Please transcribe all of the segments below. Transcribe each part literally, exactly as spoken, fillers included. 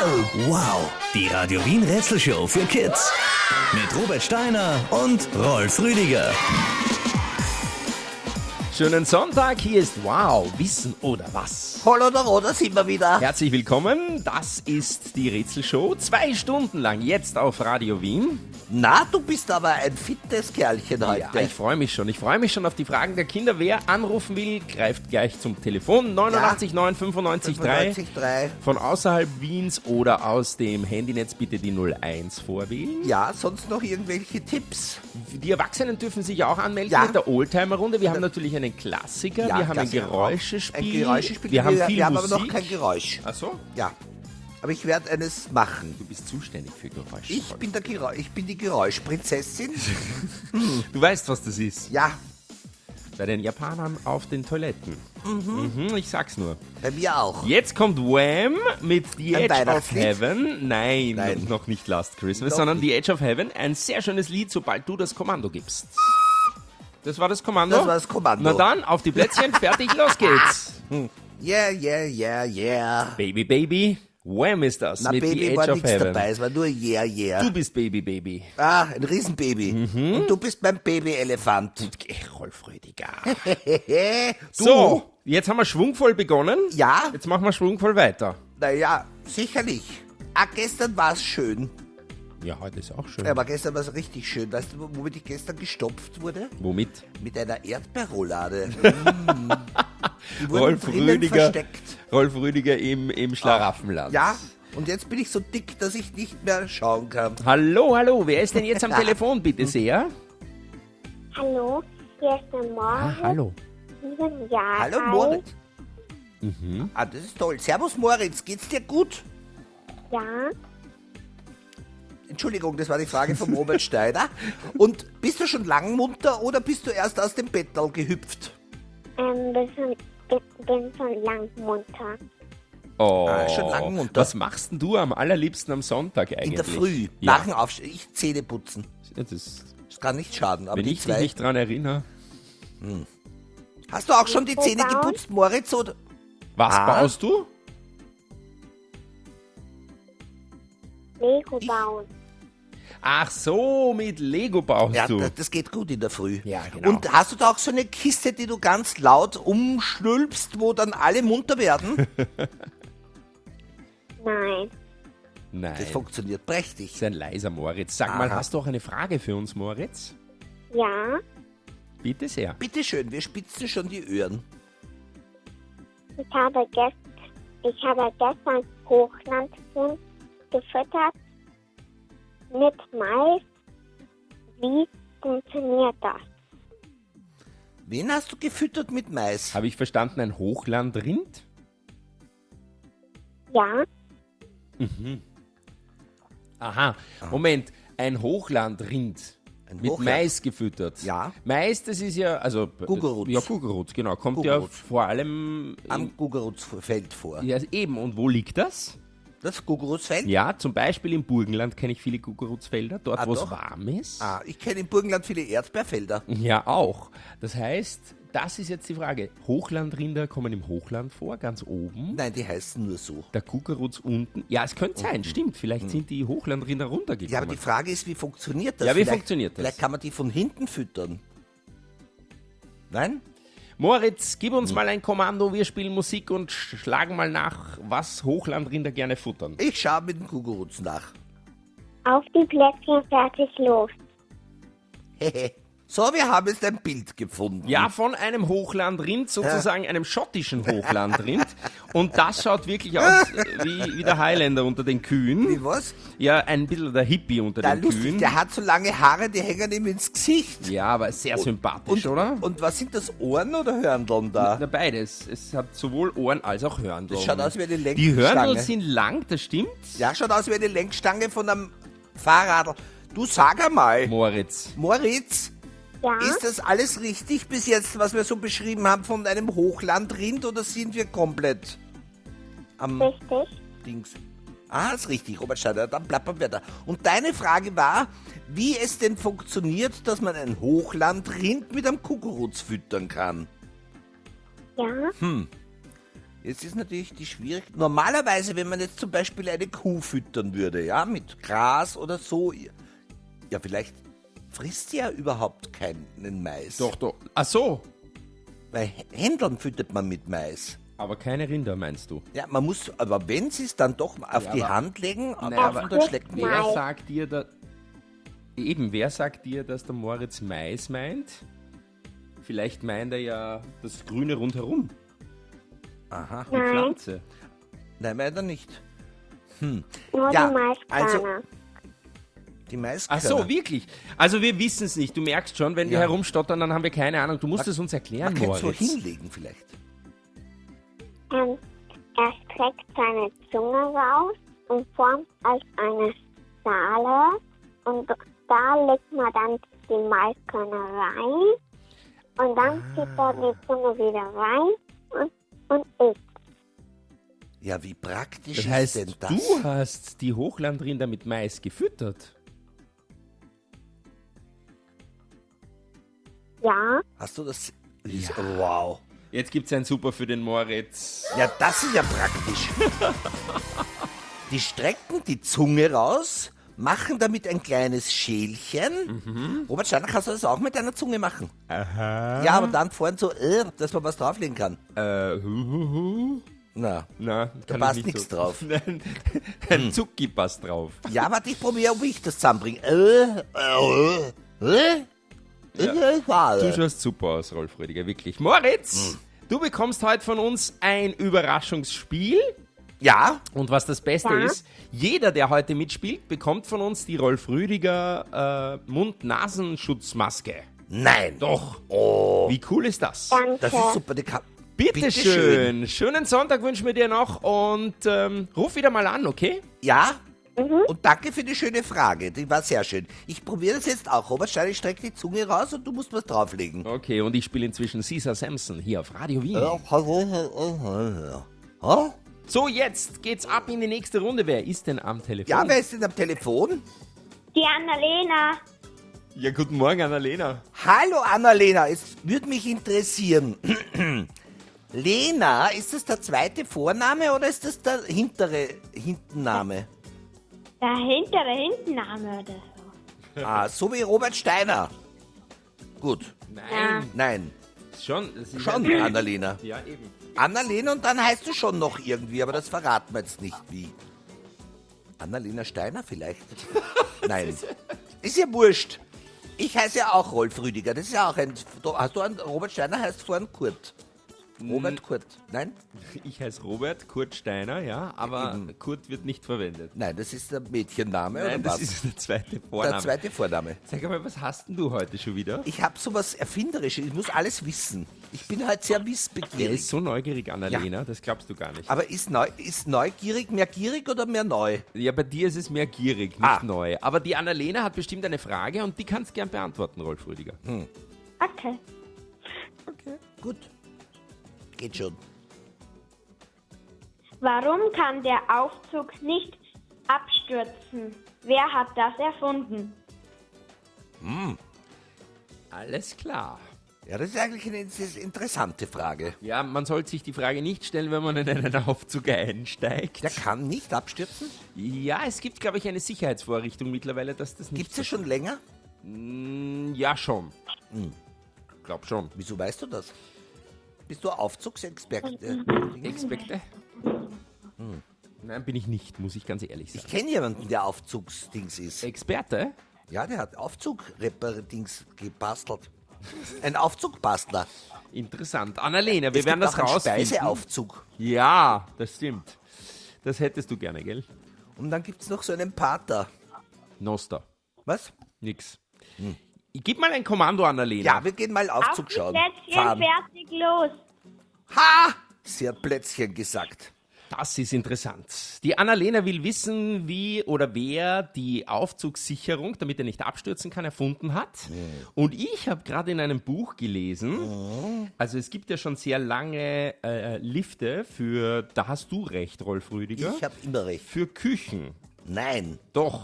Wow, die Radio Wien Rätselshow für Kids. Mit Robert Steiner und Rolf Rüdiger. Schönen Sonntag, hier ist Wow, Wissen oder was? Hallo, der Roder, sind wir wieder. Herzlich willkommen, das ist die Rätselshow, zwei Stunden lang jetzt auf Radio Wien. Na, du bist aber ein fittes Kerlchen heute. Ja, ich freue mich schon, ich freue mich schon auf die Fragen der Kinder. Wer anrufen will, greift gleich zum Telefon neunundachtzig neun fünfundneunzig drei drei. von außerhalb Wiens oder aus dem Handynetz bitte die null eins vorwählen. Ja, sonst noch irgendwelche Tipps? Die Erwachsenen dürfen sich auch anmelden Ja. mit der Oldtimer-Runde. Wir haben natürlich einen Klassiker, Ja, wir haben ein Klassiker Geräuschespiel, Ein Geräuschespiel. wir haben wir, viel wir haben Musik. aber noch kein Geräusch. Ach so? Ja, aber ich werde eines machen. Du bist zuständig für Geräusche. Ich bin, der Gerä ich bin die Geräuschprinzessin. Du weißt, was das ist. Ja, Bei den Japanern auf den Toiletten. Mhm. Ich sag's nur. bei mir auch. Jetzt kommt Wham mit The Ein Edge of Weihnachtslied? Heaven. Nein, Nein. noch nicht Last Christmas, Noch sondern nicht. The Edge of Heaven. Ein sehr schönes Lied, sobald du das Kommando gibst. Das war das Kommando? Das war das Kommando. Na dann, auf die Plätzchen, fertig, los geht's. Yeah, yeah, yeah, yeah. Baby, Baby, Wham ist das Na, mit The Baby Edge war of nichts Heaven. dabei, es war nur yeah, yeah. Du bist Baby, Baby. Ah, ein Riesenbaby. Mhm. Und du bist mein Baby-Elefant. Geh, Rolf Rüdiger. Du? So, jetzt haben wir schwungvoll begonnen. Ja, Jetzt machen wir schwungvoll weiter. naja, sicherlich. Ah, gestern war es schön. Ja, heute ist auch schön. Aber gestern war es richtig schön. Weißt du, womit ich gestern gestopft wurde? Womit? Mit einer Erdbeerroulade. Mm. Die wurden Rolf drinnen Rüdiger, versteckt. Rolf Rüdiger im, im Schlaraffenland. Ja, und jetzt bin ich so dick, dass ich nicht mehr schauen kann. Hallo, hallo, wer ist denn jetzt am Telefon, bitte sehr? Hallo, hier ist der Moritz, hallo. sieben Jahre Hallo alt. Moritz. Mhm. Ah, das ist toll. Servus Moritz, geht's dir gut? Ja, Entschuldigung, das war die Frage von Robert Steiner. Und bist du schon lang munter oder bist du erst aus dem Bettal gehüpft? ähm, bin schon, bin, bin schon lang munter. Oh, Ah, schon lang munter. was machst denn du am allerliebsten am Sonntag eigentlich? In der Früh, Ja, nach dem Aufstehen. Ich Zähne putzen. das ist, Das kann nicht schaden. Aber wenn die ich dich zwei. nicht dran erinnere. Hast du auch schon die Wo Zähne bauen? geputzt, Moritz? Oder? Was Ah. baust du? Lego Ich- bauen. Ach so, mit Lego baust Ja, du. das, das geht gut in der Früh. Ja, genau. Und hast du da auch so eine Kiste, die du ganz laut umschnülpst, wo dann alle munter werden? Nein, Nein, Das funktioniert prächtig. das ist ein leiser Moritz. Sag mal, Aha. hast du auch eine Frage für uns, Moritz? ja, Bitte sehr. Bitte schön, wir spitzen schon die Öhren. ich habe, gest, ich habe gestern Hochlandhuhn gefüttert mit Mais. Wie funktioniert das? Wen hast du gefüttert mit Mais? Habe ich verstanden, ein Hochlandrind? Ja, Aha, Moment, ein Hochlandrind. Ein Mit Hochland- Mais gefüttert. Ja. Mais, das ist ja, also... Gugerutz. Ja, Gugerutz, genau. Kommt Gugerutz. ja vor allem... Am Gugerutzfeld vor. ja, eben. Und wo liegt das? Das Gugerutzfeld? Ja, zum Beispiel im Burgenland kenne ich viele Gugerutzfelder, dort Ah, wo es doch? warm ist. Ah, ich kenne im Burgenland viele Erdbeerfelder. Ja, auch. Das heißt, das ist jetzt die Frage. Hochlandrinder kommen im Hochland vor, ganz oben. Nein, die heißen nur so. Der Gugerutz unten. Ja, es könnte sein, stimmt. Vielleicht sind die Hochlandrinder runtergekommen. Ja, aber die Frage ist, wie funktioniert das? Ja, wie Vielleicht- funktioniert das? Vielleicht kann man die von hinten füttern. Nein? Moritz, gib uns mal ein Kommando, wir spielen Musik und sch- schlagen mal nach, was Hochlandrinder gerne futtern. Ich schaue mit dem Gugerutz nach. auf die Plätzchen, fertig, los. Hehe. So, wir haben jetzt ein Bild gefunden. Ja, von einem Hochlandrind, sozusagen einem schottischen Hochlandrind. Und das schaut wirklich aus wie, wie der Highlander unter den Kühen. Wie was? Ja, ein bisschen der Hippie unter Da den lustig, Kühen. der hat so lange Haare, die hängen ihm ins Gesicht. Ja, aber sehr sympathisch, Und, oder? und was sind das, Ohren oder Hörndeln da? Na, beides. Es hat sowohl Ohren als auch Hörndl. Das schaut aus wie eine Die Hörndl Lenkstange. sind lang, das stimmt. Ja, schaut aus wie eine Lenkstange von einem Fahrrad. Du sag einmal, Moritz. Moritz, Ja, ist das alles richtig bis jetzt, was wir so beschrieben haben von einem Hochlandrind, oder sind wir komplett am richtig. Dings? Ah, ist richtig, Robert Steiner, dann plappern wir da. Und deine Frage war, wie es denn funktioniert, dass man ein Hochlandrind mit einem Kukuruz füttern kann. Ja, Jetzt ist natürlich die Schwierigkeit. Normalerweise, wenn man jetzt zum Beispiel eine Kuh füttern würde, ja, mit Gras oder so, ja, vielleicht frisst sie ja überhaupt keinen Mais. Doch, doch. Ach so. Bei Händlern füttert man mit Mais. Aber keine Rinder, meinst du? Ja, man muss, aber wenn sie es dann doch auf Ja, die aber- Hand legen, Naja, aber aber- dann schlägt man. Wer Mais. sagt dir, da, eben, wer sagt dir, dass der Moritz Mais meint? Vielleicht meint er ja das Grüne rundherum, Aha. die Nein. Pflanze. Nein, leider nicht. Nur Ja, die Maiskörner. also- Die Maiskörner. Ach so, wirklich? Also wir wissen es nicht. Du merkst schon, wenn wir Ja. herumstottern, dann haben wir keine Ahnung. Du musst es uns erklären, Man könnte so Moritz. hinlegen vielleicht. Ähm, er streckt seine Zunge raus und formt als eine Schale. Und da legt man dann die Maiskörner rein. Und dann zieht er die Zunge wieder rein und, und isst. Ja, wie praktisch Das ist heißt, denn das? du hast die Hochlandrinder mit Mais gefüttert. Ja, Hast du das? Ist, Wow. Jetzt gibt's ein Super für den Moritz. Ja, das ist ja praktisch. Die strecken die Zunge raus, machen damit ein kleines Schälchen. Robert Steiner, kannst du das auch mit deiner Zunge machen? Aha. Ja, aber dann vorhin so, äh, dass man was drauflegen kann. Äh, hu, hu, hu. Na, Na, da kann passt ich nicht nichts so. drauf. Nein, ein Zucki passt drauf. Ja, warte, ich probiere, ob ich das zusammenbringe. Äh, äh, äh, Ja. äh, Du äh, schaust super aus, Rolf Rüdiger, wirklich. Moritz, du bekommst heute von uns ein Überraschungsspiel. Ja, Und was das Beste Ja. ist, jeder, der heute mitspielt, bekommt von uns die Rolf Rüdiger äh, Mund-Nasen-Schutzmaske. nein. Doch. Oh, Wie cool ist das? danke. das ist super. Die kann, Bitteschön. Schönen Sonntag wünschen wir dir noch und ähm, ruf wieder mal an, okay? Ja, und danke für die schöne Frage. Die war sehr schön. Ich probiere das jetzt auch. Robert Steiner, ich strecke die Zunge raus und du musst was drauflegen. Okay, und ich spiele inzwischen Caesar Samson hier auf Radio Wien. Ja, So, jetzt geht's ab in die nächste Runde. Wer ist denn am Telefon? ja, wer ist denn am Telefon? Die Annalena. Ja, guten Morgen, Annalena. Hallo Annalena, es würde mich interessieren. Lena, ist das der zweite Vorname oder ist das der hintere Hintenname? Der hintere Hintenname oder so. Ah, so wie Robert Steiner. Gut, Nein, nein, schon. Das ist schon ein- Annalena. Ja, eben. Annalena und dann heißt du schon noch irgendwie, aber das verraten wir jetzt nicht wie. Annalena Steiner vielleicht? Nein, ist ja wurscht. Ich heiße ja auch Rolf Rüdiger, das ist ja auch ein... Hast du einen, Robert Steiner heißt vorhin Kurt. Robert Kurt, nein? Ich heiße Robert Kurt Steiner, ja, aber Eben. Kurt wird nicht verwendet. Nein, das ist der Mädchenname Nein, oder das was? ist der zweite Vorname. Der zweite Vorname. Sag mal, was hast denn du heute schon wieder? Ich habe sowas Erfinderisches, ich muss alles wissen. Ich bin halt sehr Der wissbegierig. ist so neugierig, Annalena, das glaubst du gar nicht. Aber ist, neu, ist neugierig mehr gierig oder mehr neu? Ja, bei dir ist es mehr gierig, nicht Ah. neu. Aber die Annalena hat bestimmt eine Frage und die kannst gern beantworten, Rolf Rüdiger. Okay. Gut. Geht schon. Warum kann der Aufzug nicht abstürzen? Wer hat das erfunden? Alles klar. Ja, das ist eigentlich eine in- interessante Frage. Ja, man sollte sich die Frage nicht stellen, wenn man in einen Aufzug einsteigt. Der kann nicht abstürzen? Ja, es gibt, glaube ich, eine Sicherheitsvorrichtung mittlerweile, dass das nicht... Gibt es ja schon länger? Mm, Ja, schon. Glaub schon. Wieso weißt du das? Bist du Aufzugsexperte? Expekte? Nein, bin ich nicht, muss ich ganz ehrlich Ich sagen. kenne jemanden, der Aufzugsdings ist. Experte? Ja, der hat Aufzugrepar-Dings gebastelt. Ein Aufzugbastler. Interessant. Annalena, wir Es werden gibt das auch einen rausfinden. Speiseaufzug. Ja, das stimmt. Das hättest du gerne, gell? Und dann gibt es noch so einen Pater. Noster. Was? Nix. Ich gib mal ein Kommando, Annalena. Ja, wir gehen mal Aufzug Auf die schauen. Plätzchen, Fahren. fertig, los. Ha! Sie hat Plätzchen gesagt. Das ist interessant. Die Annalena will wissen, wie oder wer die Aufzugssicherung, damit er nicht abstürzen kann, erfunden hat. Und ich habe gerade in einem Buch gelesen, also es gibt ja schon sehr lange äh, Lifte für, da hast du recht, Rolf Rüdiger, Ich habe immer recht. für Küchen. Nein. Doch.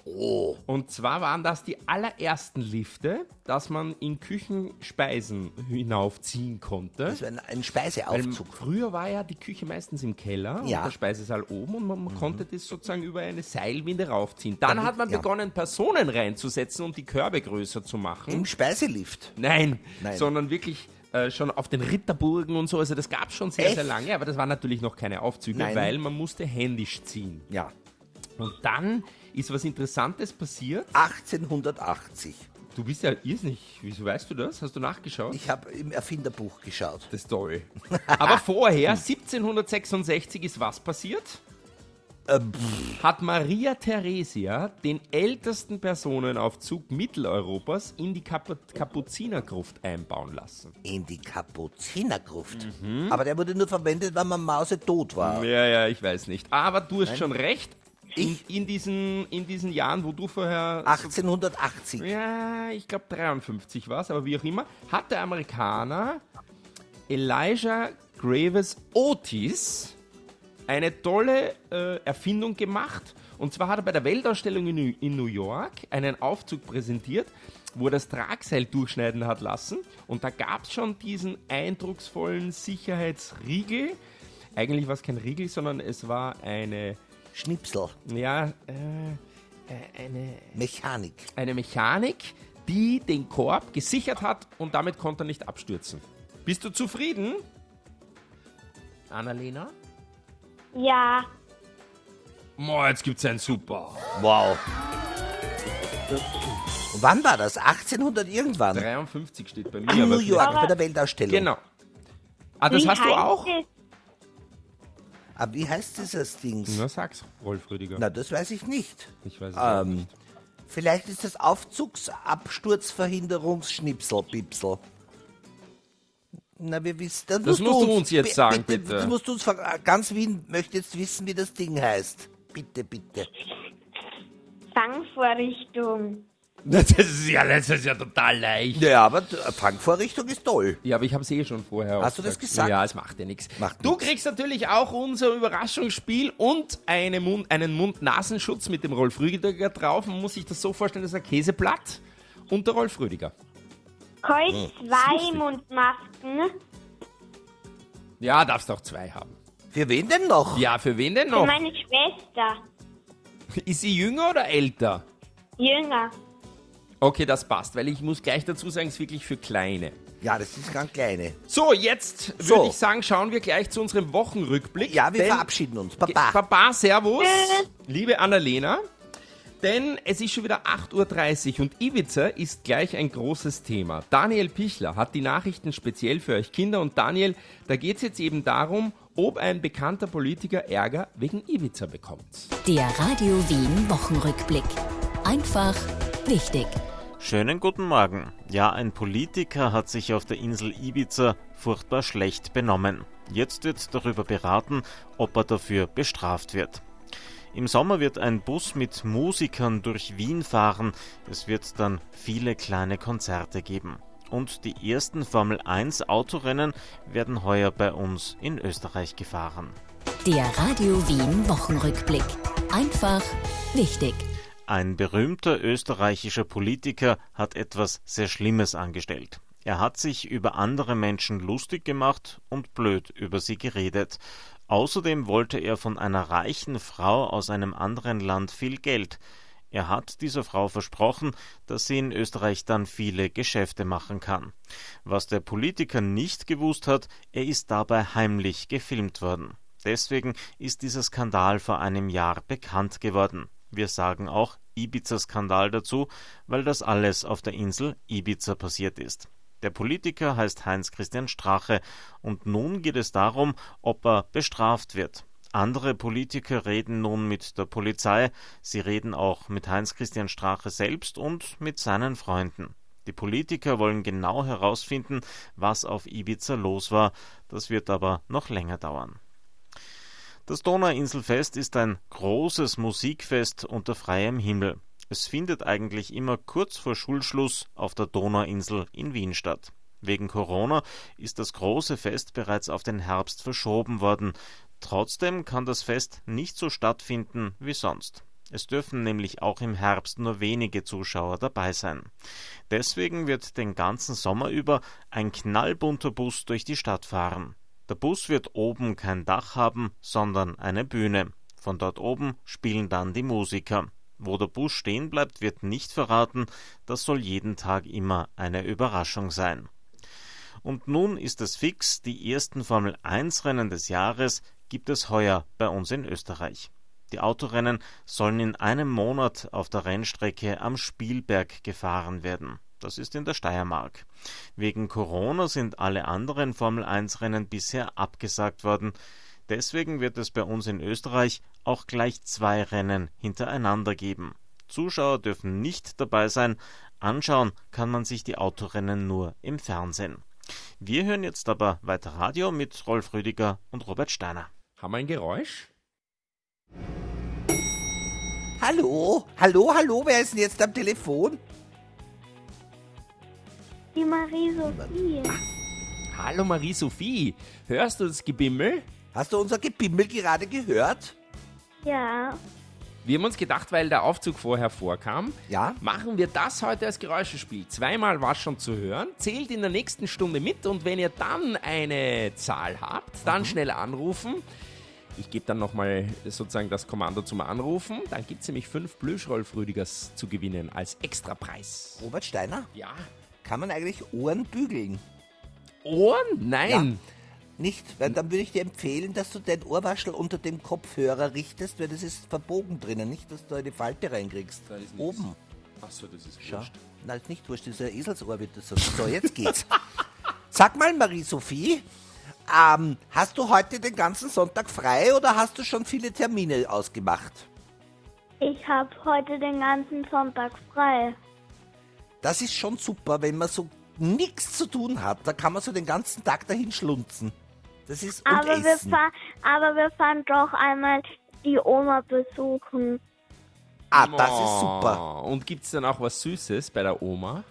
Oh. Und zwar waren das die allerersten Lifte, dass man in Küchenspeisen hinaufziehen konnte. Das war ein, ein Weil Speiseaufzug. früher war ja die Küche meistens im Keller Ja. und der Speisesaal oben und man, man konnte das sozusagen über eine Seilwinde raufziehen. Dann Damit- hat man ja. begonnen, Personen reinzusetzen, um die Körbe größer zu machen. Im Speiselift. Nein, Nein. sondern wirklich äh, schon auf den Ritterburgen und so. Also das gab es schon sehr, Echt? sehr lange, aber das waren natürlich noch keine Aufzüge, Nein. weil man musste händisch ziehen. Ja. Und dann ist was Interessantes passiert. achtzehnhundertachtzig. Du bist ja irrsinnig. Wieso weißt du das? Hast du nachgeschaut? Ich habe im Erfinderbuch geschaut. Das ist toll. Aber vorher, siebzehnhundertsechsundsechzig, ist was passiert? Ähm, Hat Maria Theresia den ältesten Personenaufzug Mitteleuropas in die Kap- Kapuzinergruft einbauen lassen. in die Kapuzinergruft. Mhm. Aber der wurde nur verwendet, wenn man Mause tot war. Ja, ja, ich weiß nicht. Aber du hast schon recht. In, Ich- in, diesen, in diesen Jahren, wo du vorher... achtzehnhundertachtzig. Ja, ich glaube dreiundfünfzig war es, aber wie auch immer, hat der Amerikaner Elijah Graves Otis eine tolle äh, Erfindung gemacht. Und zwar hat er bei der Weltausstellung in, New- in New York einen Aufzug präsentiert, wo er das Tragseil durchschneiden hat lassen. Und da gab es schon diesen eindrucksvollen Sicherheitsriegel. Eigentlich war es kein Riegel, sondern es war eine, Schnipsel. ja, äh, äh, eine, Mechanik. eine Mechanik, die den Korb gesichert hat und damit konnte er nicht abstürzen. Bist du zufrieden, Annalena? Ja, Boah, jetzt gibt's ein Super. Wow. Und wann war das? achtzehnhundert irgendwann? dreiundfünfzig steht bei mir. In aber New York, vielleicht- bei der Weltausstellung. Genau. Ah, das wie hast du heißt auch? es? Aber wie heißt dieses Ding? Na, sag's, Rolf Rüdiger. Na, das weiß ich nicht. Ich weiß es auch Ähm, nicht. vielleicht ist das Aufzugsabsturzverhinderungsschnipsel-Bipsel. Na, wir wissen. Das, Das musst du uns jetzt sagen, bitte. Das musst du uns ver- ganz Wien möchte jetzt wissen, wie das Ding heißt. Bitte, bitte. Fangvorrichtung. Das ist ja, das ist ja total leicht. Ja, aber d- Fangvorrichtung ist toll. Ja, aber ich habe es eh schon vorher Hast du das gesagt? Ja, es macht ja nichts. Macht Du nix. kriegst natürlich auch unser Überraschungsspiel und eine Mund, einen Mund-Nasenschutz mit dem Rolf Rüdiger drauf. Man muss sich das so vorstellen, das ist ein Käseblatt und der Rolf Rüdiger. Koi lustig. zwei Mundmasken. Ja, darfst du auch zwei haben. Für wen denn noch? Ja, für wen denn Für noch? meine Schwester. Ist sie jünger oder älter? Jünger. Okay, das passt, weil ich muss gleich dazu sagen, es ist wirklich für Kleine. Ja, das ist ganz kleine. So, jetzt So. würde ich sagen, schauen wir gleich zu unserem Wochenrückblick. Ja, wir denn- verabschieden uns. Ge- Baba. Baba, servus, Tschüss. liebe Annalena. Denn es ist schon wieder acht Uhr dreißig und Ibiza ist gleich ein großes Thema. Daniel Pichler hat die Nachrichten speziell für euch Kinder. Und Daniel, da geht es jetzt eben darum, ob ein bekannter Politiker Ärger wegen Ibiza bekommt. Der Radio Wien Wochenrückblick. Einfach wichtig. Schönen guten Morgen. Ja, ein Politiker hat sich auf der Insel Ibiza furchtbar schlecht benommen. Jetzt wird darüber beraten, ob er dafür bestraft wird. Im Sommer wird ein Bus mit Musikern durch Wien fahren. Es wird dann viele kleine Konzerte geben. Und die ersten Formel eins Autorennen werden heuer bei uns in Österreich gefahren. Der Radio Wien Wochenrückblick. Einfach wichtig. Ein berühmter österreichischer Politiker hat etwas sehr Schlimmes angestellt. Er hat sich über andere Menschen lustig gemacht und blöd über sie geredet. Außerdem wollte er von einer reichen Frau aus einem anderen Land viel Geld. Er hat dieser Frau versprochen, dass sie in Österreich dann viele Geschäfte machen kann. Was der Politiker nicht gewusst hat, er ist dabei heimlich gefilmt worden. Deswegen ist dieser Skandal vor einem Jahr bekannt geworden. Wir sagen auch Ibiza-Skandal dazu, weil das alles auf der Insel Ibiza passiert ist. Der Politiker heißt Heinz-Christian Strache und nun geht es darum, ob er bestraft wird. Andere Politiker reden nun mit der Polizei, sie reden auch mit Heinz-Christian Strache selbst und mit seinen Freunden. Die Politiker wollen genau herausfinden, was auf Ibiza los war, das wird aber noch länger dauern. Das Donauinselfest ist ein großes Musikfest unter freiem Himmel. Es findet eigentlich immer kurz vor Schulschluss auf der Donauinsel in Wien statt. Wegen Corona ist das große Fest bereits auf den Herbst verschoben worden. Trotzdem kann das Fest nicht so stattfinden wie sonst. Es dürfen nämlich auch im Herbst nur wenige Zuschauer dabei sein. Deswegen wird den ganzen Sommer über ein knallbunter Bus durch die Stadt fahren. Der Bus wird oben kein Dach haben, sondern eine Bühne. Von dort oben spielen dann die Musiker. Wo der Bus stehen bleibt, wird nicht verraten. Das soll jeden Tag immer eine Überraschung sein. Und nun ist es fix, die ersten Formel eins Rennen des Jahres gibt es heuer bei uns in Österreich. Die Autorennen sollen in einem Monat auf der Rennstrecke am Spielberg gefahren werden. Das ist in der Steiermark. Wegen Corona sind alle anderen Formel eins Rennen bisher abgesagt worden. Deswegen wird es bei uns in Österreich auch gleich zwei Rennen hintereinander geben. Zuschauer dürfen nicht dabei sein, anschauen kann man sich die Autorennen nur im Fernsehen. Wir hören jetzt aber weiter Radio mit Rolf Rüdiger und Robert Steiner. Haben wir ein Geräusch? Hallo? Hallo, hallo, wer ist denn jetzt am Telefon? Die Marie-Sophie. Hallo Marie-Sophie, hörst du das Gebimmel? Hast du unser Gebimmel gerade gehört? Ja. Wir haben uns gedacht, weil der Aufzug vorher vorkam, Ja. machen wir das heute als Geräuschespiel. Zweimal war es schon zu hören, zählt in der nächsten Stunde mit und wenn ihr dann eine Zahl habt, dann schnell anrufen. Ich gebe dann nochmal sozusagen das Kommando zum Anrufen. Dann gibt es nämlich fünf Plüsch-Rolf-Rüdigers zu gewinnen als Extrapreis. Robert Steiner, Ja. kann man eigentlich Ohren bügeln? Ohren? Nein. Nicht, weil dann würde ich dir empfehlen, dass du dein Ohrwaschel unter dem Kopfhörer richtest, weil das ist verbogen drinnen, nicht, dass du eine Falte reinkriegst. Da ist nichts. Oben. Achso, das ist Schau. wurscht. Nein, ist nicht wurscht, das ist ein Eselsohr. Wird das so. So, jetzt geht's. Sag mal, Marie-Sophie, ähm, hast du heute den ganzen Sonntag frei oder hast du schon viele Termine ausgemacht? Ich habe heute den ganzen Sonntag frei. Das ist schon super, wenn man so nichts zu tun hat. Da kann man so den ganzen Tag dahin schlunzen. Das ist und Aber wir, essen. fahr, aber wir fahren doch einmal die Oma besuchen. Ah, das ist super. Und gibt es dann auch was Süßes bei der Oma?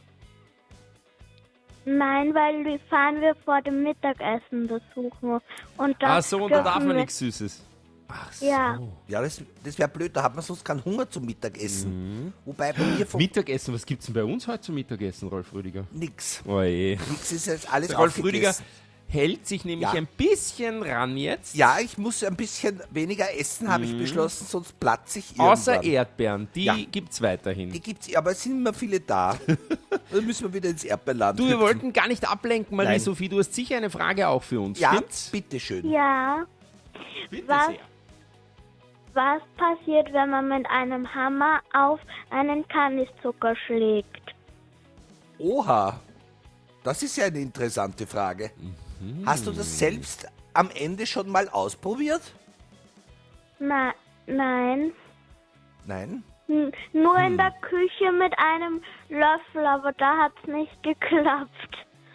Nein, weil die fahren wir vor dem Mittagessen besuchen. Und dann Ach so, und da darf dürfen man wir- nichts Süßes. Ach so. Ja. Ja, das, das wäre blöd, da hat man sonst keinen Hunger zum Mittagessen. Mhm. Wobei bei mir von Mittagessen, was gibt's denn bei uns heute zum Mittagessen, Rolf Rüdiger? nix. Oje. Nix ist jetzt alles Der Rolf Rüdiger aufgegessen. hält sich nämlich Ja. ein bisschen ran jetzt. Ja, ich muss ein bisschen weniger essen, habe ich beschlossen, sonst platze ich irgendwann. Mhm. Außer Erdbeeren, die Ja. gibt's weiterhin. Die gibt's, aber es sind immer viele da. Dann müssen wir wieder ins Erdbeerland Du, wir hüpfen. wollten gar nicht ablenken, Marie-Sophie. Du hast sicher eine Frage auch für uns. Ja, Stimmt's? bitteschön. Ja. Bitte Was? sehr. Was passiert, wenn man mit einem Hammer auf einen Kandiszucker schlägt? Oha, das ist ja eine interessante Frage. Mhm. Hast du das selbst am Ende schon mal ausprobiert? Na, nein. Nein? N nur Hm. in der Küche mit einem Löffel, aber da hat's nicht geklappt.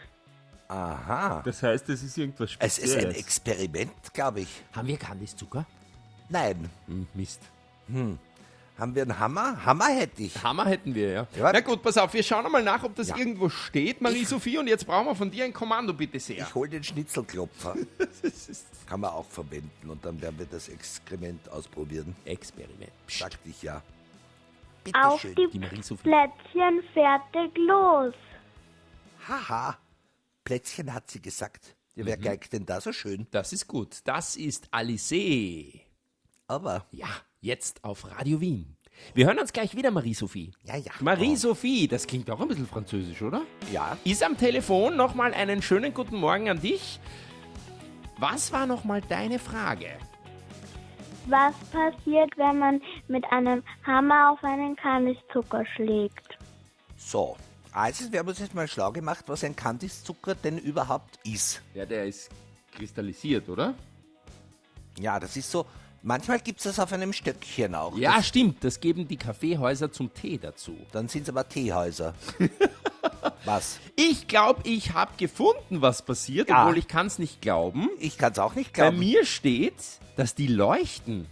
Aha. Das heißt, es ist irgendwas Es ist ein Spezielles. Experiment, glaube ich. Haben wir Kandiszucker? Nein. Hm, Mist. Haben wir einen Hammer? Hammer hätte ich. Hammer hätten wir, ja. Ja. Na gut, pass auf, wir schauen einmal nach, ob das Ja. irgendwo steht, Marie-Sophie. Und jetzt brauchen wir von dir ein Kommando, bitte sehr. Ich hole den Schnitzelklopfer. Kann man auch verwenden und dann werden wir das Experiment ausprobieren. Experiment. Psst. Sagte ich ja. Auf Bitteschön. die Die Marie-Sophie. Plätzchen fertig los. Haha. Plätzchen hat sie gesagt. Ja, Mhm. wer geigt denn da so schön? Das ist gut. Das ist Alice. Aber, Ja, jetzt auf Radio Wien. Wir hören uns gleich wieder, Marie-Sophie. ja, ja. Marie-Sophie, das klingt auch ein bisschen französisch, oder? Ja. Ist am Telefon. Nochmal einen schönen guten Morgen an dich. Was war nochmal deine Frage? Was passiert, wenn man mit einem Hammer auf einen Kandiszucker schlägt? So. Also, wir haben uns jetzt mal schlau gemacht, was ein Kandiszucker denn überhaupt ist. Ja, der ist kristallisiert, oder? Ja, das ist so. Manchmal gibt es das auf einem Stöckchen auch. Ja, Das, stimmt. Das geben die Kaffeehäuser zum Tee dazu. dann sind es aber Teehäuser. Was? Ich glaube, ich habe gefunden, was passiert, Ja. obwohl ich kann es nicht glauben. Ich kann es auch nicht Bei glauben. mir steht, dass die leuchten.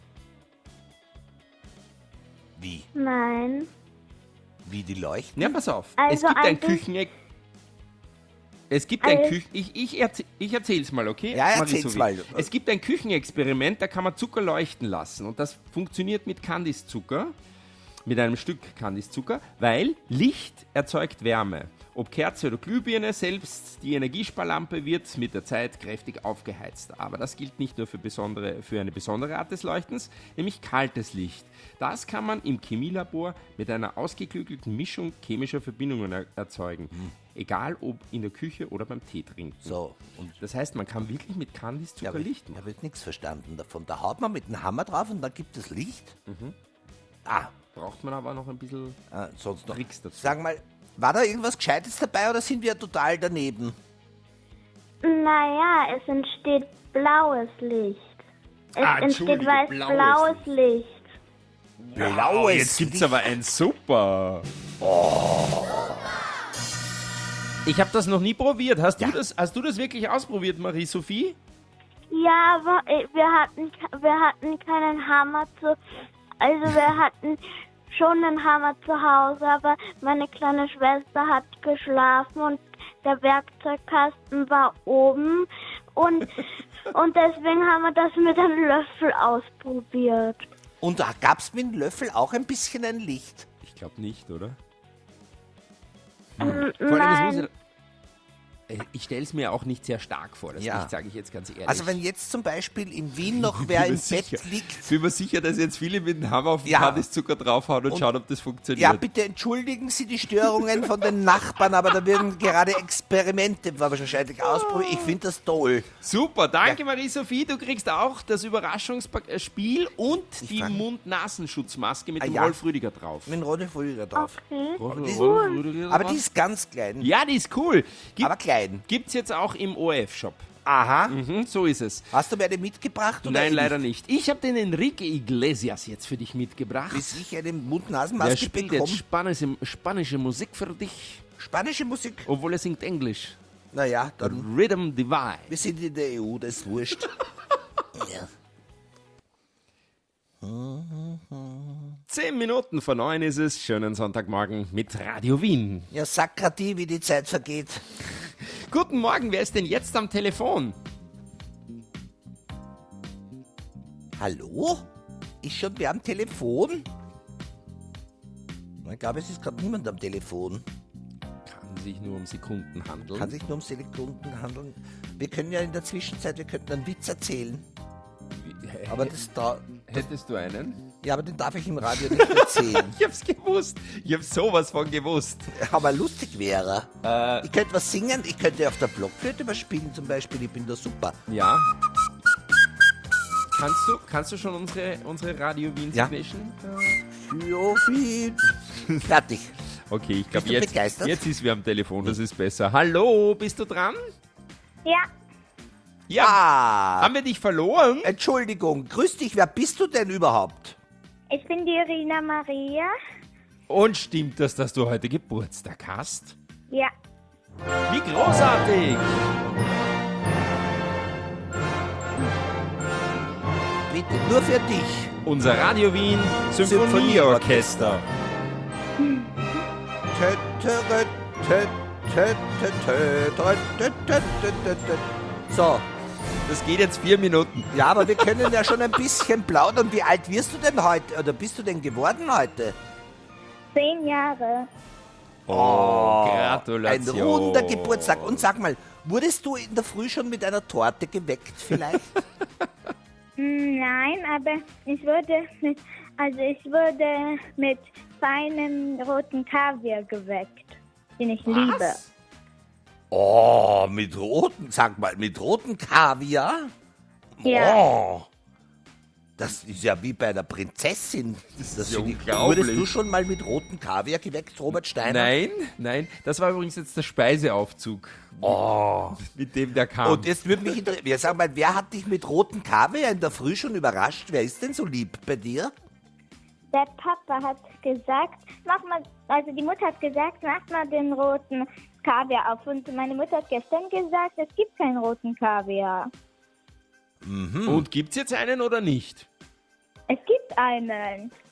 Wie? Nein. Wie die leuchten? Ja, pass auf. Also es gibt ein eigentlich- Kücheneck. Es gibt ein Also- Küchen... Ich, ich, erzähl, ich erzähl's mal, okay? Ja, Marie erzähl's Sophie. mal. Es gibt ein Küchenexperiment, da kann man Zucker leuchten lassen. Und das funktioniert mit Kandiszucker, mit einem Stück Kandiszucker, weil Licht erzeugt Wärme. Ob Kerze oder Glühbirne, selbst die Energiesparlampe wird mit der Zeit kräftig aufgeheizt. Aber das gilt nicht nur für, besondere, für eine besondere Art des Leuchtens, nämlich kaltes Licht. Das kann man im Chemielabor mit einer ausgeklügelten Mischung chemischer Verbindungen er erzeugen. Egal ob in der Küche oder beim Tee trinken. So, und Das heißt, man kann wirklich mit Kandiszucker ich habe Licht machen. hab jetzt nichts verstanden davon. Da haut man mit dem Hammer drauf und dann gibt es Licht. Ah, Braucht man aber noch ein bisschen ah, sonst noch. Tricks dazu. Sag mal, war da irgendwas Gescheites dabei oder sind wir total daneben? Naja, es entsteht blaues Licht. Es Ah, entsteht Entschuldige, weiß-blaues blaues Licht. Blaues Jetzt gibt's Licht. aber ein Super. Ich habe das noch nie probiert. Hast, du das, hast du das wirklich ausprobiert, Marie-Sophie? Ja, aber äh, wir hatten, wir hatten keinen Hammer zu... Also wir hatten schon einen Hammer zu Hause, aber meine kleine Schwester hat geschlafen und der Werkzeugkasten war oben und, und deswegen haben wir das mit einem Löffel ausprobiert. Und da gab es mit dem Löffel auch ein bisschen ein Licht. Ich glaube nicht, oder? Ähm, Vor allem, das muss Nein, ja, Äh, ich stelle es mir auch nicht sehr stark vor, das Ja. Licht, sage ich jetzt ganz ehrlich. Also wenn jetzt zum Beispiel in Wien noch wer im Bett liegt. Ich bin mir sicher, dass jetzt viele mit dem Hammer auf den Ja. Kandiszucker draufhauen und, Und- schauen, ob das funktioniert. Ja, bitte entschuldigen Sie die Störungen von den Nachbarn, aber da werden gerade Experimente wahrscheinlich ausprobiert. Ich finde das toll. Super, danke Marie-Sophie. Du kriegst auch das Überraschungsspiel und die fang- Mund-Nasenschutzmaske mit Ah, dem ja. Rolf Rüdiger drauf. Mit Ronny Früher drauf. okay. Rolf- die- Rolf Rüdiger Aber drauf? die ist ganz klein. Ja, die ist cool. Gibt, Aber klein. Gibt's jetzt auch im O R F-Shop. Aha. Mhm, so ist es. Hast du mir eine mitgebracht? Oder Nein, eh leider nicht. Ich habe den Enrique Iglesias jetzt für dich mitgebracht. Bis ich eine Der Mund-Nasen-Maske spielt bekomme. jetzt spanische, spanische Musik für dich, Spanische Musik? obwohl er singt Englisch. Naja, dann. Rhythm Divine. Wir sind in der E U, das ist wurscht. ja. Zehn Minuten vor neun ist es. Schönen Sonntagmorgen mit Radio Wien. ja, sag grad die, wie die Zeit vergeht. Guten Morgen, wer ist denn jetzt am Telefon? Hallo? Ist schon wer am Telefon? Ich glaube, es ist gerade niemand am Telefon. Kann sich nur um Sekunden handeln. Kann sich nur um Sekunden handeln. Wir können ja in der Zwischenzeit, wir könnten einen Witz erzählen. Aber das da, Hättest du einen? ja, aber den darf ich im Radio nicht erzählen. Ich hab's gewusst. Ich hab sowas von gewusst. Aber lustig wäre. Äh, Ich könnte was singen, ich könnte auf der Blockflöte was spielen zum Beispiel, ich bin da super. ja. Kannst du, kannst du schon unsere, unsere Radio Wien Ja. Signation? So viel. Fertig. Okay, ich glaube Bist du jetzt, begeistert? jetzt ist wer am Telefon, das ist besser. Hallo, bist du dran? Ja, Ja. Ah, Haben wir dich verloren? Entschuldigung, grüß dich, wer bist du denn überhaupt? ich bin die Irina Maria. Und stimmt das, dass du heute Geburtstag hast? Ja, Wie großartig! Bitte, nur für dich. Unser Radio Wien Symphonieorchester. Tö, tö, rö, tö, tö, tö, tö, tö, tö, tö, tö, tö, tö. So, Das geht jetzt vier Minuten. ja, aber wir können ja schon ein bisschen plaudern. Wie alt wirst du denn heute, oder bist du denn geworden heute? zehn Jahre. Oh, Ein Gratulation. runder Geburtstag. Und sag mal, wurdest du in der Früh schon mit einer Torte geweckt vielleicht? Hm, Nein, aber ich wurde mit, also ich wurde mit feinem roten Kaviar geweckt, den ich liebe. Oh, mit roten, sag mal, mit roten Kaviar? Ja. Oh, das ist ja wie bei einer Prinzessin. Das ist ja finde ich- unglaublich. Wurdest du schon mal mit roten Kaviar geweckt, Robert Steiner? Nein, nein, das war übrigens jetzt der Speiseaufzug, Oh. mit dem der kam. Und jetzt würde mich interessieren, ja, sag mal, wer hat dich mit roten Kaviar in der Früh schon überrascht? Wer ist denn so lieb bei dir? Der Papa hat gesagt, mach mal, also die Mutter hat gesagt, mach mal den roten Kaviar auf. Und meine Mutter hat gestern gesagt, es gibt keinen roten Kaviar. Und gibt's jetzt einen oder nicht? Es gibt einen.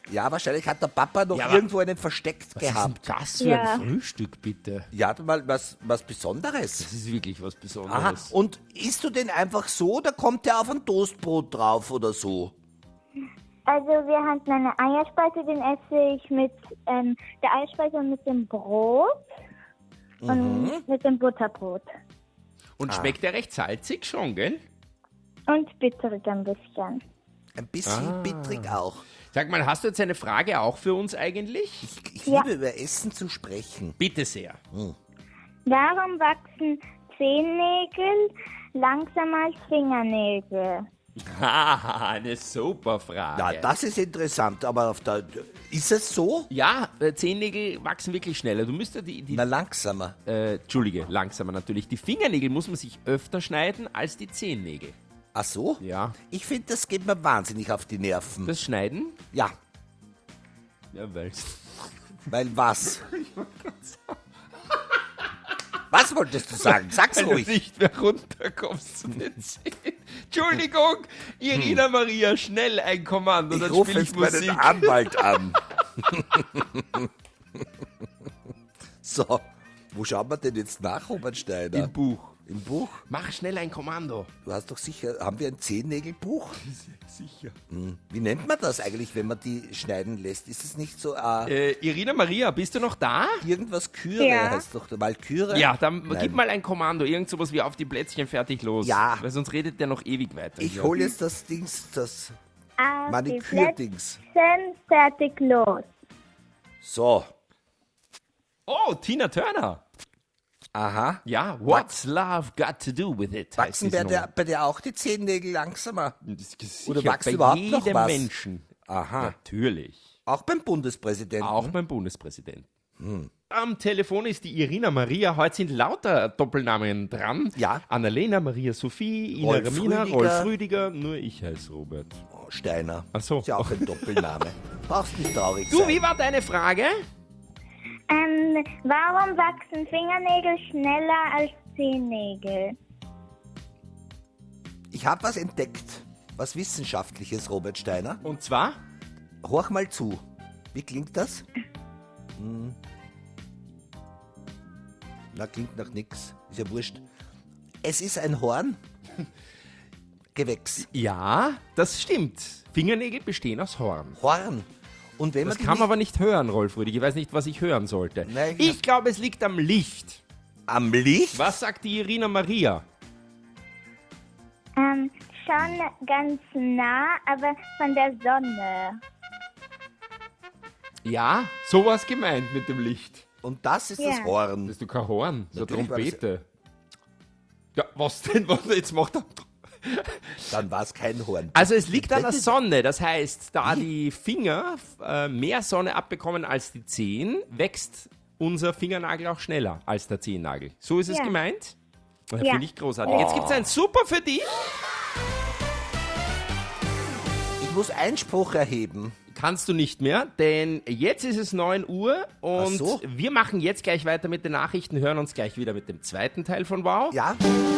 Ja, wahrscheinlich hat der Papa noch Ja, aber- irgendwo einen versteckt Was ist gehabt. denn das für Ja. ein Frühstück, bitte? Ja, mal was, was Besonderes. Das ist wirklich was Aha. Besonderes. Und isst du den einfach so oder kommt der auf ein Toastbrot drauf oder so? Also wir hatten eine Eierspeise, den esse ich mit ähm, der Eierspeise und mit dem Brot und mit dem Butterbrot. Und schmeckt der recht salzig schon, gell? Und bitterig ein bisschen. Ein bisschen Ah. bittrig auch. Sag mal, hast du jetzt eine Frage auch für uns eigentlich? Ich, ich Ja. liebe über Essen zu sprechen. Bitte sehr. Warum wachsen Zehennägel langsamer als Fingernägel? Haha, eine super Frage. Ja, das ist interessant, aber auf der, ist es so? Ja, äh, Zehennägel wachsen wirklich schneller. Du müsstest die, die Na, langsamer. äh, Entschuldige, langsamer natürlich. Die Fingernägel muss man sich öfter schneiden als die Zehennägel. Ach so? Ja. Ich finde, das geht mir wahnsinnig auf die Nerven. Das Schneiden? Ja, Ja, weil weil was? Was wolltest du sagen? Sag's weil du ruhig. nicht mehr runterkommst zu den Zehen. Entschuldigung, Irina Maria, schnell ein Kommando, Ich dann rufe spiele ich jetzt meinen Musik. Anwalt an. So, wo schauen wir denn jetzt nach, Robert Steiner? Im Buch. Im Buch? Mach schnell ein Kommando. Du hast doch sicher, haben wir ein Zehennägelbuch? Sicher. Wie nennt man das eigentlich, wenn man die schneiden lässt? Ist es nicht so äh, Äh, Irina Maria, bist du noch da? irgendwas Küre Ja. heißt doch Walküre? Ja, dann Nein. gib mal ein Kommando, irgend sowas wie auf die Plätzchen fertig los. Ja. Weil sonst redet der noch ewig weiter. Ich hier. hole jetzt das Dings, das Auf die Manikürdings. Plätzchen, fertig, los. So, Oh, Tina Turner. aha. Ja, what's love got to do with it? heißt Wachsen diese bei der, Nummer. bei der auch die Zehennägel langsamer? Das ist Oder sicher wachsen bei überhaupt jedem noch was? Menschen. Aha. Natürlich. Auch beim Bundespräsidenten? Auch beim Bundespräsidenten. Am Telefon ist die Irina Maria. Heute sind lauter Doppelnamen dran. Ja. Annalena, Maria Sophie, Ina Rolf Ramina, Rüdiger. Rolf Rüdiger. Nur ich heiße Robert. Oh, Steiner. Ach so. Ist ja auch ein Doppelname. Brauchst nicht traurig Du, sein. wie war deine Frage? Ähm, warum wachsen Fingernägel schneller als Zehennägel? Ich habe was entdeckt. Was Wissenschaftliches, Robert Steiner. Und zwar? Horch mal zu. Wie klingt das? Hm. Na, klingt nach nix. Ist ja wurscht. Es ist ein Horn. Gewächs. Ja, das stimmt. Fingernägel bestehen aus Horn. Horn. Und wenn Das man die kann man nicht aber nicht hören, Rolf Rüdiger. Ich weiß nicht, was ich hören sollte. Nein, ich ich glaube, es liegt am Licht. am Licht. Was sagt die Irina Maria? Ähm, schon ganz nah, aber von der Sonne. Ja, sowas gemeint mit dem Licht. Und das ist Ja. das Horn. Das ist doch kein Horn, so eine Natürlich war das- Trompete. Ja, was denn? Was jetzt macht er? Dann war es kein Horn. Also es liegt an der Das ist- Sonne, das heißt, da die Finger äh, mehr Sonne abbekommen als die Zehen, wächst unser Fingernagel auch schneller als der Zehennagel. So ist es Ja. gemeint? Ja. Ja. Finde ich großartig. Jetzt gibt es ein Super für dich. Ich muss Einspruch erheben. Kannst du nicht mehr, denn jetzt ist es neun Uhr und Ach so. wir machen jetzt gleich weiter mit den Nachrichten, hören uns gleich wieder mit dem zweiten Teil von Wow. Ja?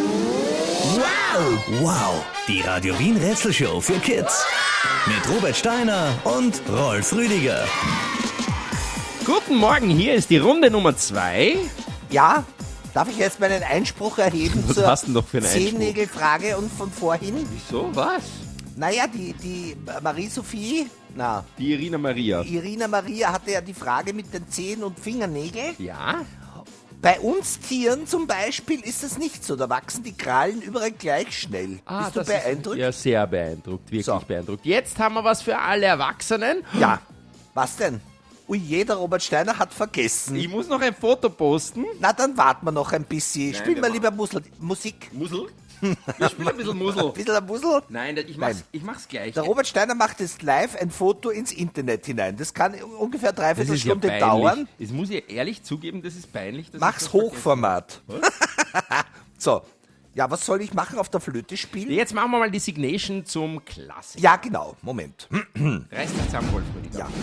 Wow, die Radio Wien Rätselshow für Kids. Mit Robert Steiner und Rolf Rüdiger. Guten Morgen, hier ist die Runde Nummer zwei. Ja? Darf ich jetzt meinen Einspruch erheben Was zur hast du denn noch für einen Einspruch? Zehennägelfrage und von vorhin? Wieso, was? Naja, die, die Marie-Sophie, na, Die Irina Maria. Irina Maria hatte ja die Frage mit den Zehen und Fingernägeln. Ja? Bei uns Tieren zum Beispiel ist das nicht so. Da wachsen die Krallen überall gleich schnell. Bist du Ah, das beeindruckt? Ist, ja, sehr beeindruckt, wirklich So. beeindruckt. Jetzt haben wir was für alle Erwachsenen. Ja. Was denn? Ui, jeder Robert Steiner hat vergessen. Ich muss noch ein Foto posten. Na, dann warten wir noch ein bisschen. Spiel wir mal lieber Musel Musik. Musel? Ich spiele ein bisschen Musel. Ein bisschen ein Musel. Nein, ich mach's, Nein. ich mach's gleich. Der Robert Steiner macht jetzt live ein Foto ins Internet hinein. Das kann ungefähr dreiviertel das ist ja Stunde peinlich. dauern. Das muss ich ehrlich zugeben, das ist peinlich. dass ich Mach's das vergesse. Hochformat. So. Ja, was soll ich machen? Auf der Flöte spielen? Jetzt machen wir mal die Signation zum Klassiker. Ja, genau. Moment. Reiß dich zusammen, Wolf Rüdiger. Ja.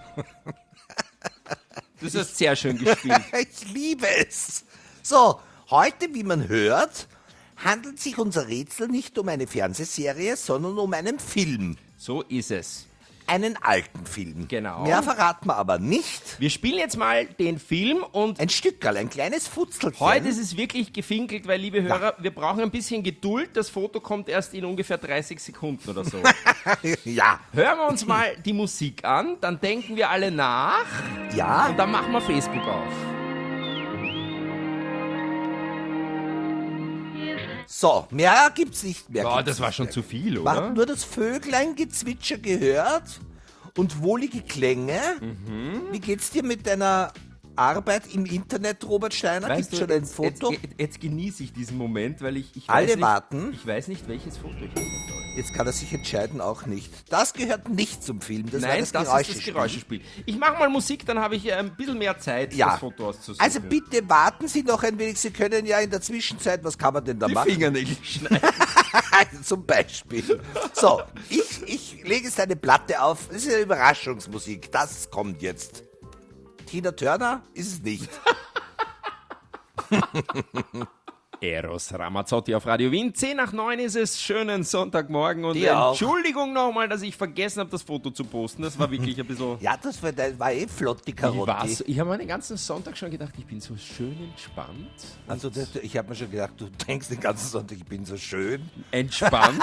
Das hast sehr schön gespielt. Ich liebe es. So, Heute, wie man hört, handelt sich unser Rätsel nicht um eine Fernsehserie, sondern um einen Film. So ist es. Einen alten Film. Genau. Mehr verraten wir aber nicht. Wir spielen jetzt mal den Film und Ein Stückerl, ein kleines Futzelchen. heute ist es wirklich gefinkelt, weil, liebe Hörer, wir brauchen ein bisschen Geduld. Das Foto kommt erst in ungefähr dreißig Sekunden oder so. Ja, Hören wir uns mal die Musik an, dann denken wir alle nach ja. und dann machen wir Facebook auf. So, mehr gibt's nicht mehr. Ja, gibt's das war nicht schon mehr. zu viel, Man oder? hat nur das Vögleingezwitscher gehört und wohlige Klänge. Mhm. Wie geht's dir mit deiner Arbeit im Internet, Robert Steiner? Weißt Gibt's du, schon ein jetzt, Foto? Jetzt, jetzt, jetzt genieße ich diesen Moment, weil ich, ich Alle weiß nicht, warten. Ich weiß nicht, welches Foto ich nehmen soll. Jetzt kann er sich entscheiden, auch nicht. Das gehört nicht zum Film, das war Nein, das, das, Geräuschespiel. ist das Geräuschespiel. Ich mache mal Musik, dann habe ich äh, ein bisschen mehr Zeit, Ja. das Foto auszusuchen. Also bitte warten Sie noch ein wenig, Sie können ja in der Zwischenzeit, was kann man denn da die machen? Fingernägel schneiden. Zum Beispiel. So, ich, ich lege jetzt eine Platte auf. Das ist eine Überraschungsmusik. Das kommt jetzt. Tina Turner ist es nicht. Eros Ramazzotti auf Radio Wien. zehn nach neun ist es. Schönen Sonntagmorgen. Und Dir auch. Entschuldigung nochmal, dass ich vergessen habe, das Foto zu posten. Das war wirklich ein bisschen... Ja, das war, das war eh flott, die Ich, war Karotte. so, ich habe den ganzen Sonntag schon gedacht, ich bin so schön entspannt. Also das, ich habe mir schon gedacht, du denkst den ganzen Sonntag, ich bin so schön. Entspannt?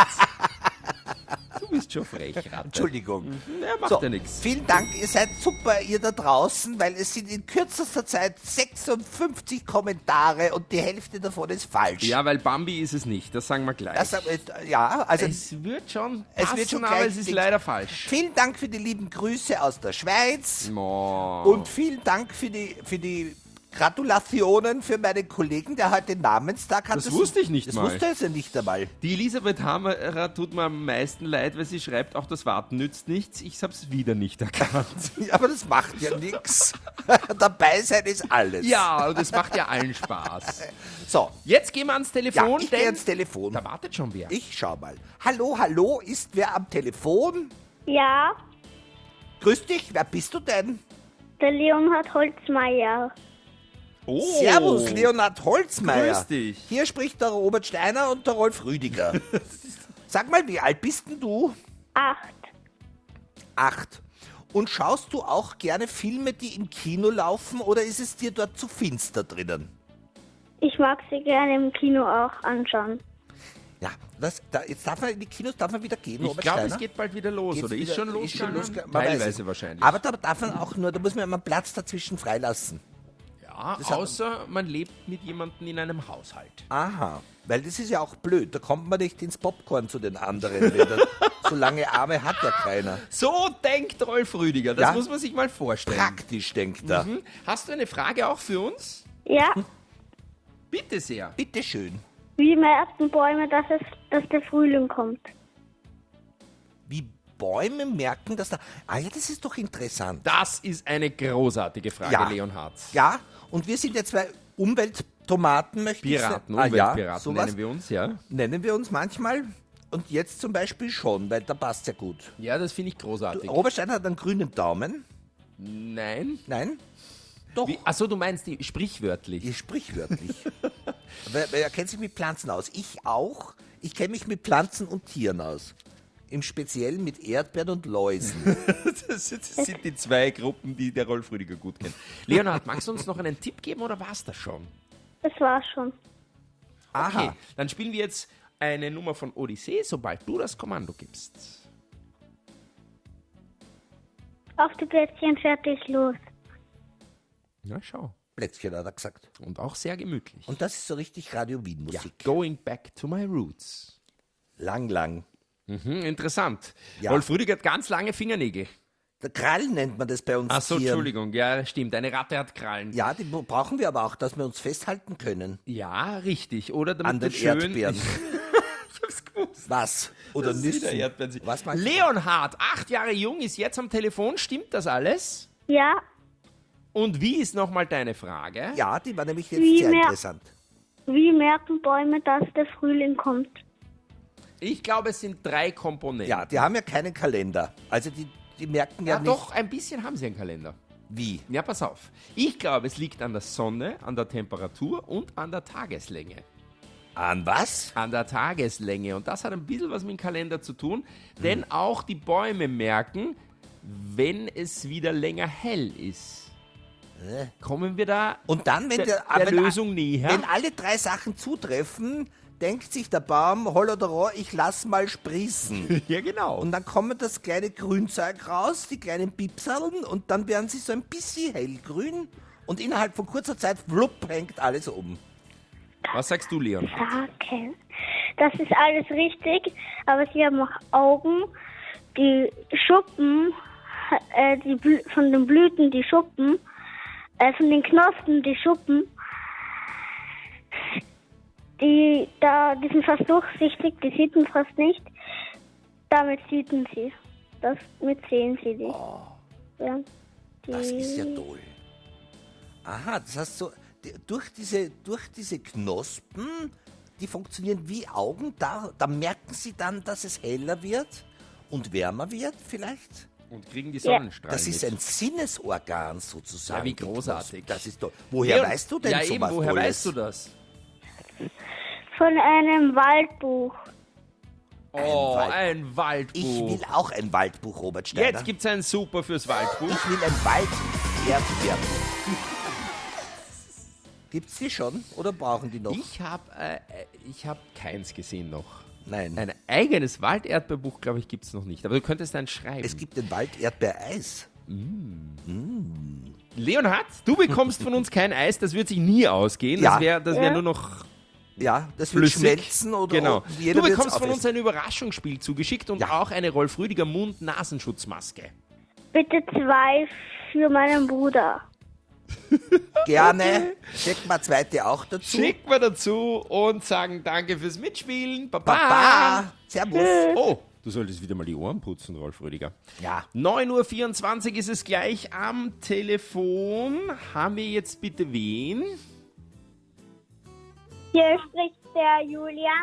Du bist schon frech, Ratte. Entschuldigung. Ja, macht So, ja nichts. vielen Dank, ihr seid super, ihr da draußen, weil es sind in kürzester Zeit sechsundfünfzig Kommentare und die Hälfte davon ist falsch. Ja, weil Bambi ist es nicht, das sagen wir gleich. Das, äh, ja, also es wird schon Es passen, wird schon aber gleich es ist dick. leider falsch. vielen Dank für die lieben Grüße aus der Schweiz. Oh. Und vielen Dank für die, für die Gratulationen für meinen Kollegen, der heute Namenstag hat. Das wusste ich nicht das mal. Das wusste er ja nicht einmal. Die Elisabeth Hammerer tut mir am meisten leid, weil sie schreibt, auch das Warten nützt nichts. Ich hab's wieder nicht erkannt. Ja, aber das macht ja nichts. Dabei sein ist alles. Ja, und es macht ja allen Spaß. So, Jetzt gehen wir ans ja, Telefon, ich denn gehe ans Telefon. da wartet schon wer. Ich schau mal. Hallo, hallo, ist wer am Telefon? Ja, Grüß dich, wer bist du denn? der Leonhard Holzmeier. Oh, Servus, Leonhard Holzmeier. Grüß dich. Hier spricht der Robert Steiner und der Rolf Rüdiger. Sag mal, wie alt bist denn du? Acht. Acht. Und schaust du auch gerne Filme, die im Kino laufen, oder ist es dir dort zu finster drinnen? Ich mag sie gerne im Kino auch anschauen. Ja, das, da, jetzt darf man in die Kinos darf man wieder gehen, Ich Robert glaube, Steiner. es geht bald wieder los, Geht's oder wieder- ist schon ist losgegangen? schon losgegangen? Man weiß Teilweise es. wahrscheinlich. Aber da darf man auch nur, da muss man immer Platz dazwischen freilassen. ja, das hat- außer man lebt mit jemandem in einem Haushalt. Aha, weil das ist ja auch blöd. Da kommt man nicht ins Popcorn zu den anderen. Wenn da, so lange Arme hat ja keiner. So denkt Rolf Rüdiger, das Ja. muss man sich mal vorstellen. Praktisch, denkt er. Mhm. Hast du eine Frage auch für uns? Ja, Bitte sehr. Bitteschön. wie merken Bäume, dass, es, dass der Frühling kommt? Wie Bäume merken, dass da... Ah ja, das ist doch interessant. Das ist eine großartige Frage, Ja. Leonhard. Ja, und wir sind ja zwei Umwelttomaten, möchte Piraten, ich sagen. Ah, ja, Umweltpiraten sowas nennen wir uns, ja. nennen wir uns manchmal. Und jetzt zum Beispiel schon, weil da passt ja gut. Ja, das finde ich großartig. Robert Steiner hat einen grünen Daumen. Nein? Nein? Doch. Wie, achso, du meinst die sprichwörtlich. Ihr sprichwörtlich. Weil, weil er kennt sich mit Pflanzen aus. Ich auch. Ich kenne mich mit Pflanzen und Tieren aus. Im Speziellen mit Erdbeeren und Läusen. Das, das sind die zwei Gruppen, die der Rolf Rüdiger gut kennt. Leonhard, magst du uns noch einen Tipp geben oder war's das schon? Das war's schon. Aha. Okay, dann spielen wir jetzt eine Nummer von Odyssee, sobald du das Kommando gibst. Auf die Plätzchen, fertig, los. Na, schau. Plätzchen hat er gesagt. Und auch sehr gemütlich. Und das ist so richtig Radio ja, Wien-Musik. Going Back to My Roots. Lang, lang. Mhm, interessant. Ja. Rolf Rüdiger hat ganz lange Fingernägel. Der Krallen nennt man das bei uns Achso, Tieren. Entschuldigung. Ja, stimmt. Eine Ratte hat Krallen. Ja, die brauchen wir aber auch, dass wir uns festhalten können. Ja, richtig. Oder damit An den du schön... Erdbeeren. Ich hab's gewusst. Was? Oder Das ist wieder Nüssen? Erdbeeren. Was meinst du? Leonhard, acht Jahre jung, ist jetzt am Telefon. Stimmt das alles? Ja, Und wie ist nochmal deine Frage? Ja, die war nämlich jetzt Wie sehr mehr- interessant. wie merken Bäume, dass der Frühling kommt? Ich glaube, es sind drei Komponenten. Ja, die haben ja keinen Kalender. Also die, die merken ja, Ja, nicht. doch, ein bisschen haben sie einen Kalender. Wie? Ja, pass auf. Ich glaube, es liegt an der Sonne, an der Temperatur und an der Tageslänge. An was? An der Tageslänge. Und das hat ein bisschen was mit dem Kalender zu tun, denn auch die Bäume merken, wenn es wieder länger hell ist. Äh. Kommen wir da Und dann, wenn, der, der, der wenn, Lösung näher? wenn alle drei Sachen zutreffen, denkt sich der Baum, holl oder roh, ich lass mal sprießen. Ja, genau. Und dann kommt das kleine Grünzeug raus, die kleinen Pipsaln, und dann werden sie so ein bisschen hellgrün und innerhalb von kurzer Zeit, flupp, hängt alles um. Was sagst du, Leon? Okay. Das ist alles richtig, aber sie haben auch Augen. Die Schuppen, äh, die Blü- von den Blüten, die Schuppen, äh, von den Knospen, die Schuppen, die, da, die sind fast durchsichtig, die sieht man fast nicht. Damit sieht man sie. Damit sehen sie die. Oh, Ja, die das ist ja toll. Aha, das heißt so, die, durch, diese, durch diese Knospen, die funktionieren wie Augen, da, da merken sie dann, dass es heller wird und wärmer wird vielleicht? Und kriegen die Sonnenstrahlen Das ist mit. ein Sinnesorgan sozusagen. Ja, wie die großartig. Knospen. Das ist toll. Woher Leon, weißt du denn ja, so eben, was woher Tolles? weißt du das? von einem Waldbuch. Oh, Wald- ein Waldbuch. Ich will auch ein Waldbuch, Robert Steiner. Jetzt gibt's ein Super fürs Waldbuch. Ich will ein Wald-Erdbeerbuch. Gibt's die schon oder brauchen die noch? Ich habe äh, ich hab keins gesehen noch. Nein. Ein eigenes Walderdbeerbuch, glaube ich, gibt es noch nicht. Aber du könntest eins schreiben. Es gibt ein Wald-Erdbeereis. Leonhard, du bekommst von uns kein Eis, das wird sich nie ausgehen. Ja. Das wäre das wär Ja. nur noch Ja, das wird flüssig. schmelzen oder Genau. oder jeder Du wird's bekommst von uns aufessen. ein Überraschungsspiel zugeschickt und Ja. auch eine Rolf Rüdiger Mund-Nasenschutzmaske. Bitte zwei für meinen Bruder. Gerne. Schicken wir zweite auch dazu. Schicken wir dazu und sagen danke fürs Mitspielen. Baba. Baba. Servus. Oh, du solltest wieder mal die Ohren putzen, Rolf Rüdiger. Ja. neun Uhr vierundzwanzig ist es gleich am Telefon. Haben wir jetzt bitte wen? Hier spricht der Julian.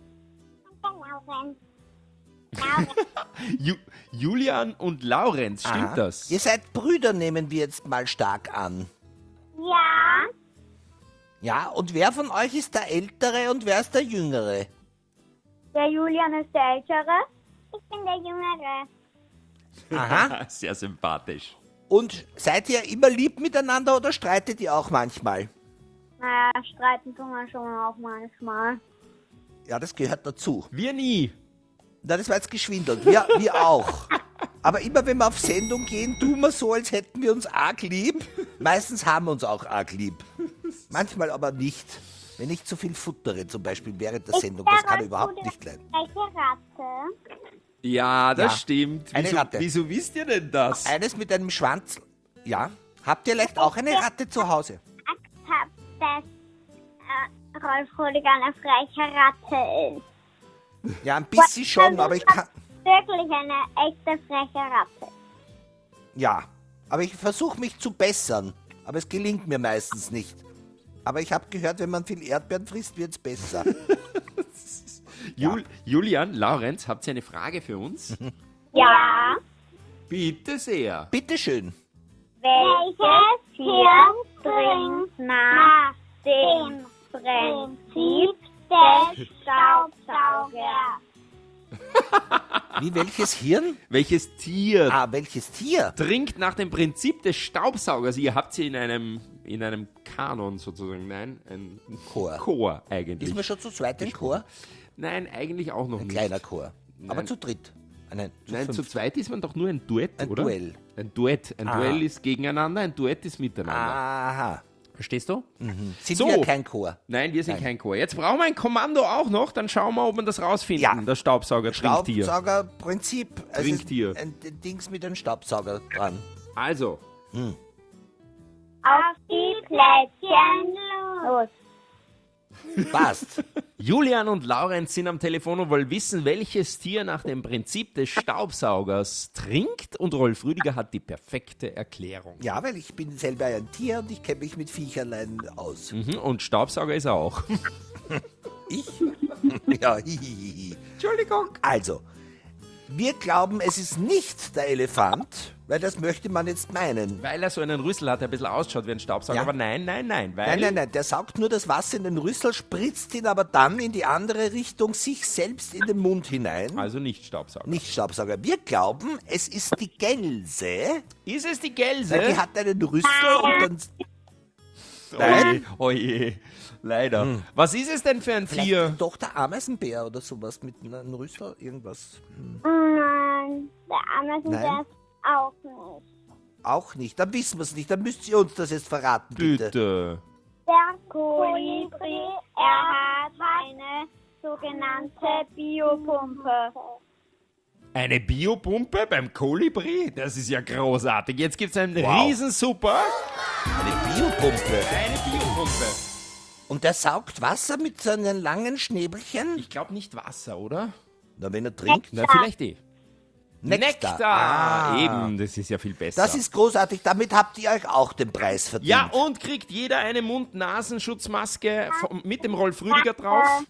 Ju Julian und Laurenz, stimmt Aha. das? Ihr seid Brüder, nehmen wir jetzt mal stark an. Ja, Ja, und wer von euch ist der Ältere und wer ist der Jüngere? Der Julian ist der Ältere. ich bin der Jüngere. Aha. Sehr sympathisch. Und seid ihr immer lieb miteinander oder streitet ihr auch manchmal? Naja, streiten tun wir schon auch manchmal. Ja, das gehört dazu. Wir nie. Na, das war jetzt geschwindelt. Wir, wir auch. Aber immer wenn wir auf Sendung gehen, tun wir so, als hätten wir uns arg lieb. Meistens haben wir uns auch arg lieb. Manchmal aber nicht. Wenn ich zu viel futtere, zum Beispiel während der Sendung, das kann überhaupt nicht leiden. Welche Ratte? Ja, das Ja, stimmt. eine Wieso, Ratte. wieso wisst ihr denn das? Eines mit einem Schwanz. Ja. Habt ihr vielleicht auch eine Ratte zu Hause? Ich hab, dass äh, Rolf Rüdiger eine freche Ratte ist. Ja, ein bisschen schon, aber ich kann. Wirklich eine echte freche Ratte. Ja, aber ich versuche mich zu bessern. Aber es gelingt mir meistens nicht. Aber ich habe gehört, wenn man viel Erdbeeren frisst, wird's besser. Jul Julian, Laurenz, habt ihr eine Frage für uns? Ja. Bitte sehr. Bitteschön. Welches Tier dringt nach dem Prinzip des Staubsaugers? Wie, welches Hirn? Welches Tier Ah, welches Tier? trinkt nach dem Prinzip des Staubsaugers? Ihr habt sie in einem, in einem Kanon sozusagen. Nein, ein Chor. Chor eigentlich. Ist man schon zu zweit im Chor? Nein, eigentlich auch noch Ein nicht. kleiner Chor. Aber Nein. zu dritt. Ah, Nein, zu Nein, fünf. zu zweit ist man doch nur ein Duett, Ein oder? Duell. Ein Duett. Ein Ah. Duell ist gegeneinander, ein Duett ist miteinander. Aha. Verstehst du? Sind So. wir kein Chor? Nein, wir sind Nein. kein Chor. Jetzt brauchen wir ein Kommando auch noch, dann schauen wir, ob wir das rausfinden. Ja. Das Staubsauger trinkt hier. Staubsaugerprinzip. Also Trinktier. Ein, ein Dings mit einem Staubsauger dran. Also, Auf die Plättchen los. Passt. Julian und Laurenz sind am Telefon und wollen wissen, welches Tier nach dem Prinzip des Staubsaugers trinkt. Und Rolf Rüdiger hat die perfekte Erklärung. Ja, weil ich bin selber ein Tier und ich kenne mich mit Viecherlein aus. Mhm, und Staubsauger ist er auch. Ich? Ja, hihihi. Entschuldigung. Also, Wir glauben, es ist nicht der Elefant, weil das möchte man jetzt meinen. Weil er so einen Rüssel hat, der ein bisschen ausschaut wie ein Staubsauger. Ja. Aber nein, nein, nein. Weil Nein, nein, nein, der saugt nur das Wasser in den Rüssel, spritzt ihn aber dann in die andere Richtung sich selbst in den Mund hinein. Also nicht Staubsauger. Nicht Staubsauger. Wir glauben, es ist die Gelse, Ist es die Gelse? weil die hat einen Rüssel und dann... Nein. Oje, leider. Hm. Was ist es denn für ein Vielleicht Tier? doch der Ameisenbär oder sowas mit einem Rüssel, irgendwas. Nein, der Ameisenbär Nein? ist auch nicht. Auch nicht, dann wissen wir es nicht, dann müsst ihr uns das jetzt verraten, bitte. Bitte. Der Kolibri, er hat eine sogenannte Biopumpe. Eine Biopumpe beim Kolibri? Das ist ja großartig. Jetzt gibt es einen Wow. Riesensuper. Eine Biopumpe. Eine Biopumpe. Und der saugt Wasser mit seinen langen Schnäbelchen? Ich glaube nicht Wasser, oder? Na, wenn er trinkt. Na, vielleicht eh. Nektar. Nektar. Ah. Eben, das ist ja viel besser. Das ist großartig, damit habt ihr euch auch den Preis verdient. ja, und kriegt jeder eine Mund-Nasenschutzmaske vom- mit dem Rolf Rüdiger drauf?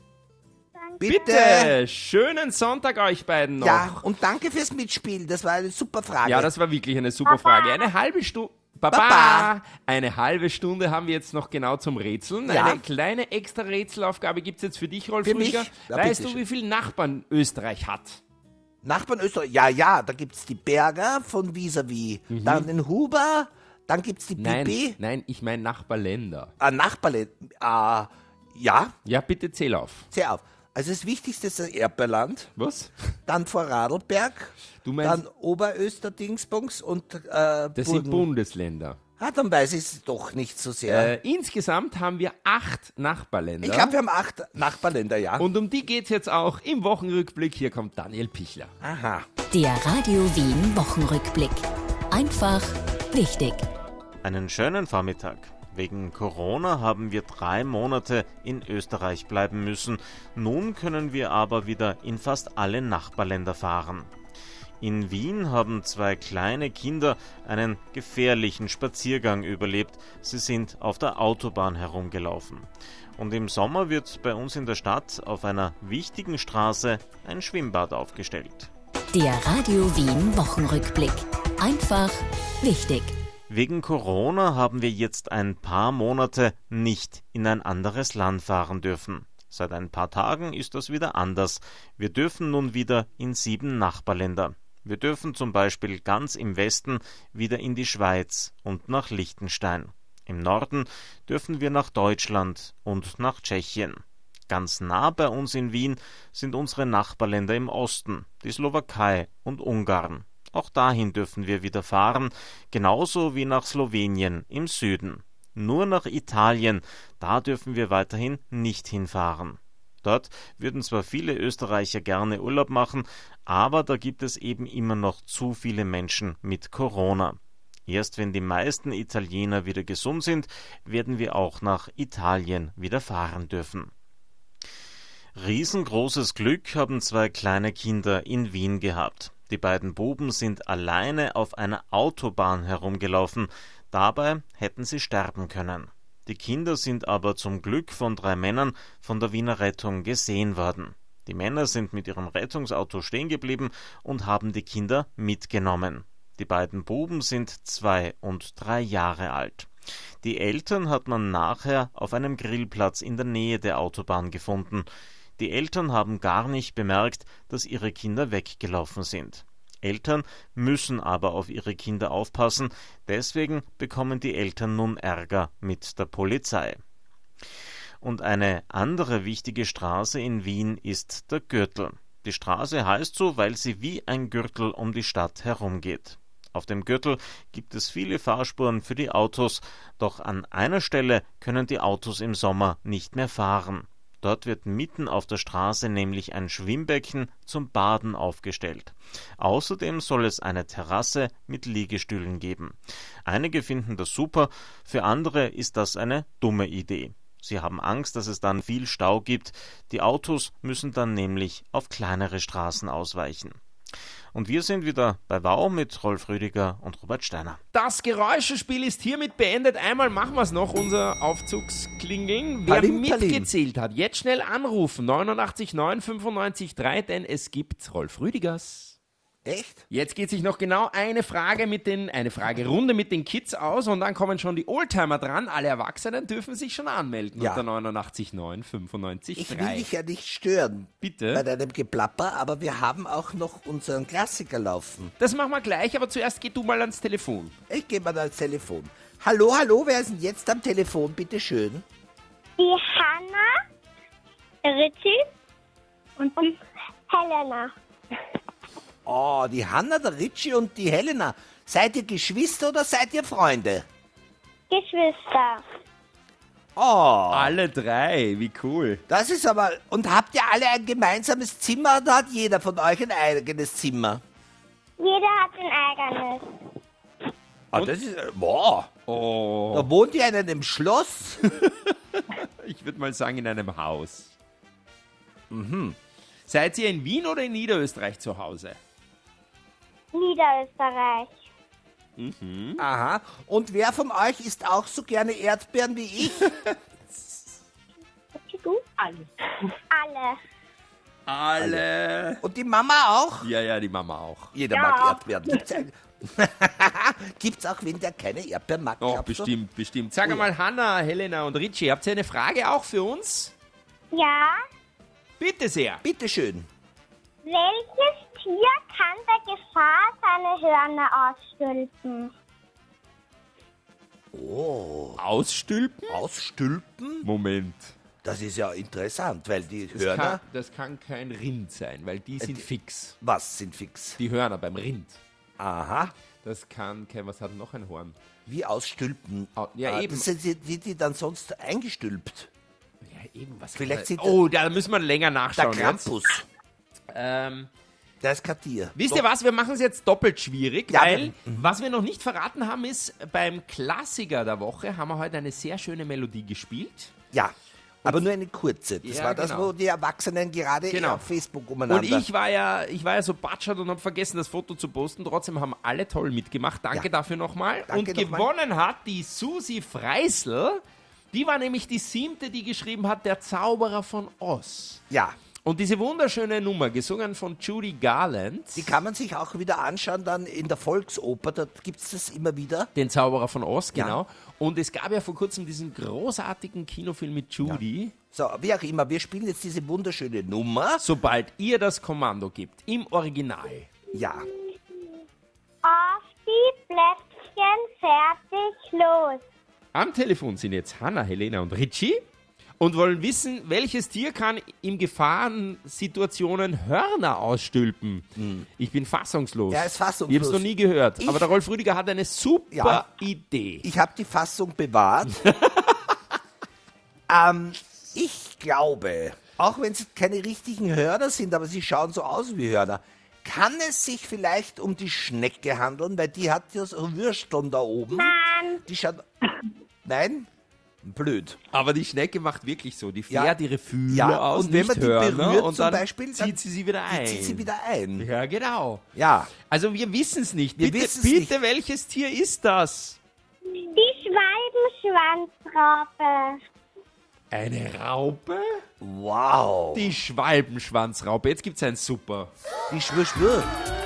Bitte! Schönen Sonntag euch beiden noch. Ja, und danke fürs Mitspielen, das war eine super Frage. Ja, das war wirklich eine super Frage. Eine halbe Stunde. Baba! Baba. Eine halbe Stunde haben wir jetzt noch genau zum Rätseln. Ja. Eine kleine extra Rätselaufgabe gibt es jetzt für dich, Rolf Für mich? Rüdiger. Ja, Weißt du, bitteschön. wie viele Nachbarn Österreich hat? Nachbarn Österreich, ja, ja, da gibt's die Berger von Vis-a-vis, dann den Huber, dann gibt's die Nein, Bibi, nein, ich meine Nachbarländer. ah, Nachbarland, ah, ja, Ja, bitte zähl auf. sehr auf. Also das Wichtigste ist das Erdbeerland, Was? dann Vorarlberg, Du meinst, dann Oberösterdingsbums und äh, das sind Burgen. Bundesländer. Ah, dann weiß ich es doch nicht so sehr. Äh, insgesamt haben wir acht Nachbarländer. ich glaube, wir haben acht Nachbarländer, ja. Und um die geht's jetzt auch im Wochenrückblick. Hier kommt Daniel Pichler. Aha. Der Radio Wien Wochenrückblick. Einfach wichtig. Einen schönen Vormittag. Wegen Corona haben wir drei Monate in Österreich bleiben müssen. Nun können wir aber wieder in fast alle Nachbarländer fahren. In Wien haben zwei kleine Kinder einen gefährlichen Spaziergang überlebt. Sie sind auf der Autobahn herumgelaufen. Und im Sommer wird bei uns in der Stadt auf einer wichtigen Straße ein Schwimmbad aufgestellt. Der Radio Wien Wochenrückblick. Einfach wichtig. Wegen Corona haben wir jetzt ein paar Monate nicht in ein anderes Land fahren dürfen. Seit ein paar Tagen ist das wieder anders. Wir dürfen nun wieder in sieben Nachbarländer. Wir dürfen zum Beispiel ganz im Westen wieder in die Schweiz und nach Liechtenstein. Im Norden dürfen wir nach Deutschland und nach Tschechien. Ganz nah bei uns in Wien sind unsere Nachbarländer im Osten, die Slowakei und Ungarn. Auch dahin dürfen wir wieder fahren, genauso wie nach Slowenien im Süden. Nur nach Italien, da dürfen wir weiterhin nicht hinfahren. Dort würden zwar viele Österreicher gerne Urlaub machen, aber da gibt es eben immer noch zu viele Menschen mit Corona. Erst wenn die meisten Italiener wieder gesund sind, werden wir auch nach Italien wieder fahren dürfen. Riesengroßes Glück haben zwei kleine Kinder in Wien gehabt. Die beiden Buben sind alleine auf einer Autobahn herumgelaufen. Dabei hätten sie sterben können. Die Kinder sind aber zum Glück von drei Männern von der Wiener Rettung gesehen worden. Die Männer sind mit ihrem Rettungsauto stehen geblieben und haben die Kinder mitgenommen. Die beiden Buben sind zwei und drei Jahre alt. Die Eltern hat man nachher auf einem Grillplatz in der Nähe der Autobahn gefunden. Die Eltern haben gar nicht bemerkt, dass ihre Kinder weggelaufen sind. Eltern müssen aber auf ihre Kinder aufpassen, deswegen bekommen die Eltern nun Ärger mit der Polizei. Und eine andere wichtige Straße in Wien ist der Gürtel. Die Straße heißt so, weil sie wie ein Gürtel um die Stadt herumgeht. Auf dem Gürtel gibt es viele Fahrspuren für die Autos, doch an einer Stelle können die Autos im Sommer nicht mehr fahren. Dort wird mitten auf der Straße nämlich ein Schwimmbecken zum Baden aufgestellt. Außerdem soll es eine Terrasse mit Liegestühlen geben. Einige finden das super, für andere ist das eine dumme Idee. Sie haben Angst, dass es dann viel Stau gibt. Die Autos müssen dann nämlich auf kleinere Straßen ausweichen. Und wir sind wieder bei Wow mit Rolf Rüdiger und Robert Steiner. Das Geräuschespiel ist hiermit beendet. Einmal machen wir es noch, unser Aufzugsklingeln. Wer Palim, palim. mitgezählt hat, jetzt schnell anrufen. neunundachtzig neun fünfundneunzig drei, denn es gibt Rolf Rüdigers Echt? Jetzt geht sich noch genau eine Frage mit den, eine Fragerunde mit den Kids aus und dann kommen schon die Oldtimer dran. Alle Erwachsenen dürfen sich schon anmelden Ja. unter neunundachtzig neun fünfundneunzig Ich will drei. dich ja nicht stören Bitte? bei deinem Geplapper, aber wir haben auch noch unseren Klassiker laufen. Das machen wir gleich, aber zuerst geh du mal ans Telefon. Ich gehe mal ans Telefon. Hallo, hallo, wer ist denn jetzt am Telefon? Bitte schön. Die Hanna, Richie und die Helena. Oh, die Hanna, der Richie und die Helena. Seid ihr Geschwister oder seid ihr Freunde? Geschwister. Oh, Alle drei, wie cool. das ist aber... Und habt ihr alle ein gemeinsames Zimmer oder hat jeder von euch ein eigenes Zimmer? Jeder hat ein eigenes. Ah, das ist... Boah, Oh, da wohnt ihr in einem Schloss? ich würde mal sagen in einem Haus. Mhm. Seid ihr in Wien oder in Niederösterreich zu Hause? Niederösterreich. Aha. Und wer von euch isst auch so gerne Erdbeeren wie ich? Du? Alle. Alle. Alle. Und die Mama auch? Ja, ja, die Mama auch. Jeder Ja. mag Erdbeeren. Gibt's, ein... Gibt's auch wen, der keine Erdbeeren mag? Oh, glaubst du? bestimmt, bestimmt. Sag Oh ja. mal, Hanna, Helena und Richie, habt ihr eine Frage auch für uns? Ja. Bitte sehr. Bitte schön. Welches Tier kann bei Gefahr seine Hörner ausstülpen? Oh, Ausstülpen? ausstülpen? Moment. Das ist ja interessant, weil die Das Hörner... kann, das kann kein Rind sein, weil die sind die- fix. Was sind fix? Die Hörner beim Rind. Aha. Das kann kein, was hat noch ein Horn? Wie ausstülpen? Au- ja, Ah, eben. Das sind die, die, die dann sonst eingestülpt. Ja, eben, was Vielleicht kann sind Oh, da müssen wir länger Der nachschauen. jetzt. Krampus. Ähm, Der ist kein Tier. wisst ihr was, wir machen es jetzt doppelt schwierig, Ja, weil wir- was wir noch nicht verraten haben ist, beim Klassiker der Woche haben wir heute eine sehr schöne Melodie gespielt. Ja, aber nur eine kurze. Das Ja, war das, genau. wo die Erwachsenen gerade Genau. auf Facebook umeinander... Und ich war ja, ich war ja so batschert und habe vergessen, das Foto zu posten. Trotzdem haben alle toll mitgemacht. Danke Ja. dafür nochmal. Und Danke nochmal. gewonnen hat die Susi Freisel. Die war nämlich die siebte, die geschrieben hat, der Zauberer von Oz. Ja, Und diese wunderschöne Nummer, gesungen von Judy Garland, die kann man sich auch wieder anschauen dann in der Volksoper. Da gibt es das immer wieder. den Zauberer von Oz, Ja. genau. Und es gab ja vor kurzem diesen großartigen Kinofilm mit Judy. So, wie auch immer, wir spielen jetzt diese wunderschöne Nummer. Sobald ihr das Kommando gibt, im Original. Ja, Auf die Plätzchen, fertig, los. Am Telefon sind jetzt Hanna, Helena und Richie und wollen wissen, welches Tier kann in Gefahrensituationen Hörner ausstülpen. Ich bin fassungslos. Er ist fassungslos. Ich habe es noch nie gehört. Ich- Aber der Rolf Rüdiger hat eine super Ja. Idee. ich habe die Fassung bewahrt. ähm, ich glaube, auch wenn es keine richtigen Hörner sind, aber sie schauen so aus wie Hörner, kann es sich vielleicht um die Schnecke handeln, weil die hat ja so Würsteln da oben. Nein. Die schaut... Nein? Blöd. Aber die Schnecke macht wirklich so. Die Ja. fährt ihre Fühler Ja, aus, und wenn man nicht die Hörner, berührt und zum dann Beispiel, dann zieht sie sie wieder ein. Die zieht sie wieder ein. Ja, genau. Ja. Also wir wissen es nicht. Wir Bitte, wissen's bitte nicht. welches Tier ist das? Die Schwalbenschwanzraupe. Eine Raupe? Wow. Die Schwalbenschwanzraupe. Jetzt gibt's ein Super. Die Schwür, Schwür.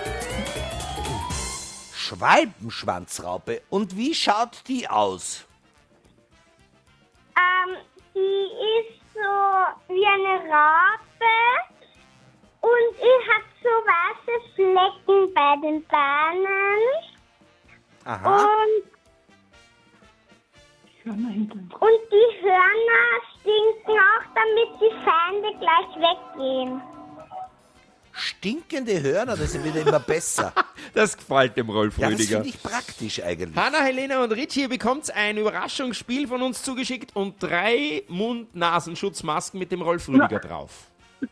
Schwalbenschwanzraupe. Und wie schaut die aus? Ähm, die ist so wie eine Raupe und sie hat so weiße Flecken bei den Beinen Aha. und, und die Hörner stinken auch, damit die Feinde gleich weggehen. Stinkende Hörner, das wird immer besser. Das gefällt dem Rolf Ja, das Rüdiger. finde ich praktisch eigentlich. Hanna, Helena und Richie, ihr bekommt ein Überraschungsspiel von uns zugeschickt und drei Mund-Nasenschutzmasken mit dem Rolf Rüdiger drauf.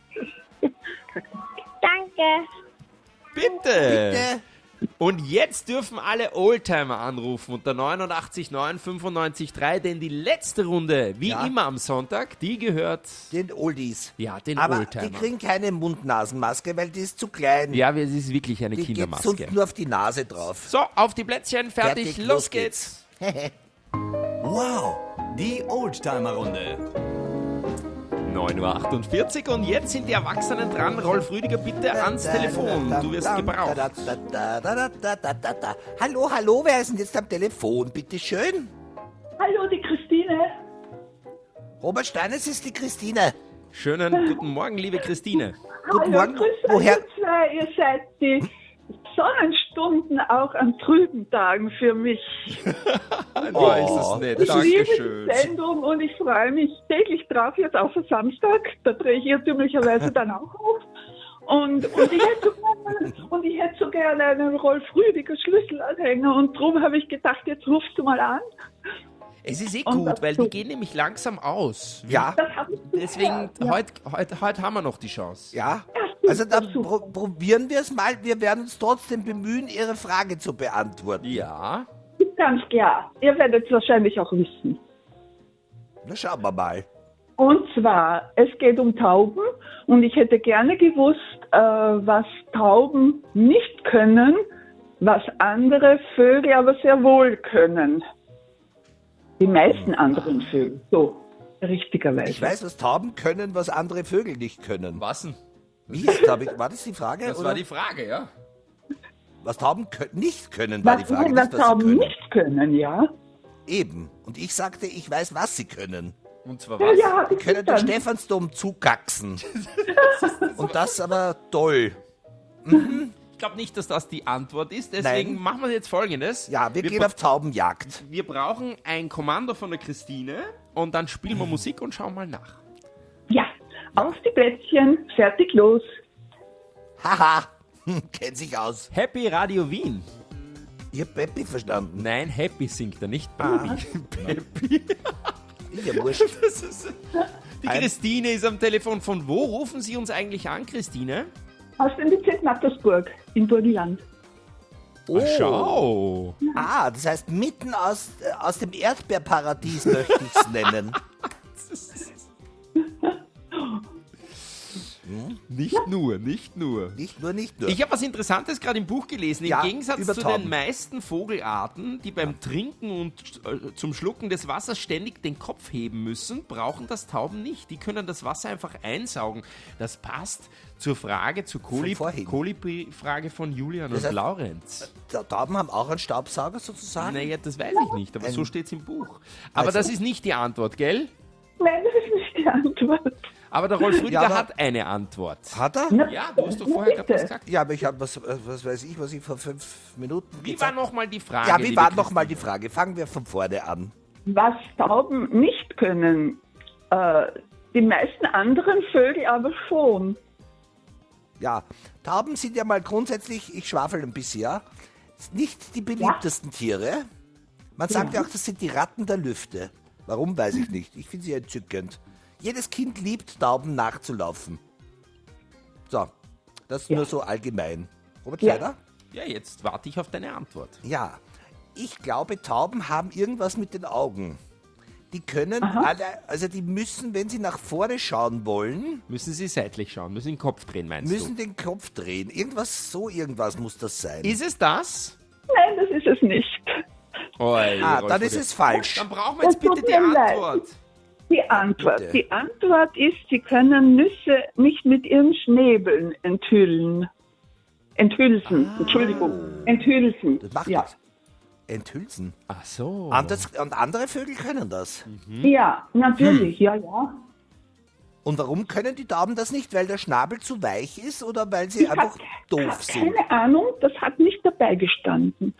Danke. Bitte. Bitte. Und jetzt dürfen alle Oldtimer anrufen unter neunundachtzig neun fünfundneunzig drei, denn die letzte Runde, wie Ja. immer am Sonntag, die gehört, Den Oldies. ja, den Aber Oldtimer. die kriegen keine Mund-Nasen-Maske, weil die ist zu klein. Ja, es ist wirklich eine die geht Kindermaske. sonst nur auf die Nase drauf. So, auf die Plätzchen, fertig, los, geht's. Wow, die Oldtimer-Runde. neun neun Uhr achtundvierzig und jetzt sind die Erwachsenen dran. Rolf Rüdiger, bitte ans Telefon. Du wirst gebraucht. Da, da, da, da, da, da, da. Hallo, hallo, wer ist denn jetzt am Telefon? Bitte schön. Hallo, die Christine. Robert Steiner, es ist die Christine. Schönen guten Morgen, liebe Christine. Guten Hallo, Morgen. grüß euch, Woher? ihr zwei. Ihr seid die Sonnenstunden auch an trüben Tagen für mich. Oh, ist das nett. Ich liebe Dankeschön. die Sendung und ich freue mich täglich drauf, jetzt auf den Samstag. Da drehe ich irrtümlicherweise dann auch auf. Und, und, ich hätte so gerne, und ich hätte so gerne einen Rolf Rüdiger Schlüsselanhänger und darum habe ich gedacht, jetzt rufst du mal an. Es ist eh Und gut, das weil so. die gehen nämlich langsam aus. Ja, Das habe ich Deswegen, gehört, ja. heute heut, heut haben wir noch die Chance. ja. Ja, Also dann super. pro probieren wir es mal. Wir werden uns trotzdem bemühen, Ihre Frage zu beantworten. Ja. Ganz klar. Ihr werdet es wahrscheinlich auch wissen. Na, schauen wir mal. Und zwar, es geht um Tauben und ich hätte gerne gewusst, äh, was Tauben nicht können, was andere Vögel aber sehr wohl können. Die meisten anderen Vögel, so richtigerweise. Ich weiß, was Tauben können, was andere Vögel nicht können. Was denn? Wie ist, hab ich, war das die Frage? Das oder? war die Frage, ja. Was Tauben kö nicht können, war was die Frage. was Nicht, was sie Tauben können. nicht können, ja? Eben. Und ich sagte, ich weiß, was sie können. Und zwar Ja, was? ja, Die ich können den dann. Stephansdom zugaxen. Und das aber toll. Ich glaube nicht, dass das die Antwort ist. Deswegen Nein. machen wir jetzt Folgendes. Ja, wir, gehen bra- auf Taubenjagd. wir brauchen ein Kommando von der Christine und dann spielen wir Musik und schauen mal nach. Ja, auf die Plätzchen, fertig, los. Haha, hm, kennt sich aus. Happy Radio Wien. Ich hab Peppi verstanden. Nein, Happy singt er, nicht Ah. Baby. Happy. Ist ja wurscht. Das ist, die Ein- Christine ist am Telefon. Von wo rufen Sie uns eigentlich an, Christine? Aus dem Bezirk Mattersburg in Burgenland. Oh. Ah, schau. Ah, das heißt, mitten aus, äh, aus dem Erdbeerparadies möchte ich es nennen. Nicht nur, nicht nur. Nicht nur, nicht nur. Ich habe was Interessantes gerade im Buch gelesen. Im Ja, Gegensatz über zu Tauben. den meisten Vogelarten, die beim Trinken und äh, zum Schlucken des Wassers ständig den Kopf heben müssen, brauchen das Tauben nicht. Die können das Wasser einfach einsaugen. Das passt zur Frage, zur Kolib- vorhin. Kolibri-Frage von Julian Das und heißt- Laurenz. Ta- Tauben haben auch einen Staubsauger sozusagen? Naja, das weiß ich nicht, aber Ein- so steht es im Buch. Aber Also- das ist nicht die Antwort, gell? Nein, das ist nicht die Antwort. Aber der Rolf Rüdiger Ja, aber- hat eine Antwort. Hat er? Na, Ja, du hast doch na vorher gerade bitte. was gesagt. Ja, aber ich habe, was, äh, was weiß ich, was ich vor fünf Minuten Wie war gesagt nochmal die Frage? Ja, wie liebe war Christine? nochmal die Frage? Fangen wir von vorne an. Was Tauben nicht können, äh, die meisten anderen Vögel aber schon. Ja, Tauben sind ja mal grundsätzlich, ich schwafel ein bisschen, ja, nicht die beliebtesten Tiere. Man sagt ja auch, das sind die Ratten der Lüfte. Warum, weiß ich nicht. Ich finde sie entzückend. Jedes Kind liebt, Tauben nachzulaufen. So, das Ja. nur so allgemein. Robert Ja. Schneider? Ja, jetzt warte ich auf deine Antwort. Ja, ich glaube, Tauben haben irgendwas mit den Augen. Die können alle, also die müssen, wenn sie nach vorne schauen wollen, Müssen Sie seitlich schauen, müssen den Kopf drehen, meinst müssen den Kopf drehen. Irgendwas, so irgendwas muss das sein. du? Ist es das? Nein, das ist es nicht. Oi, ah, Rolf dann ist Rüdiger. es falsch. Dann brauchen wir jetzt Es tut bitte die mir leid. Antwort. Die Antwort. Bitte. Die Antwort ist, sie können Nüsse nicht mit ihren Schnäbeln enthüllen. Enthülsen, Entschuldigung. Enthülsen. Das macht ja. nichts. Enthülsen. Ach so. Anders, und andere Vögel können das. ja, natürlich, ja, ja. Und warum können die Tauben das nicht? Weil der Schnabel zu weich ist oder weil sie Ich einfach hab- doof hab sind? Keine Ahnung, das hat nicht dabei gestanden.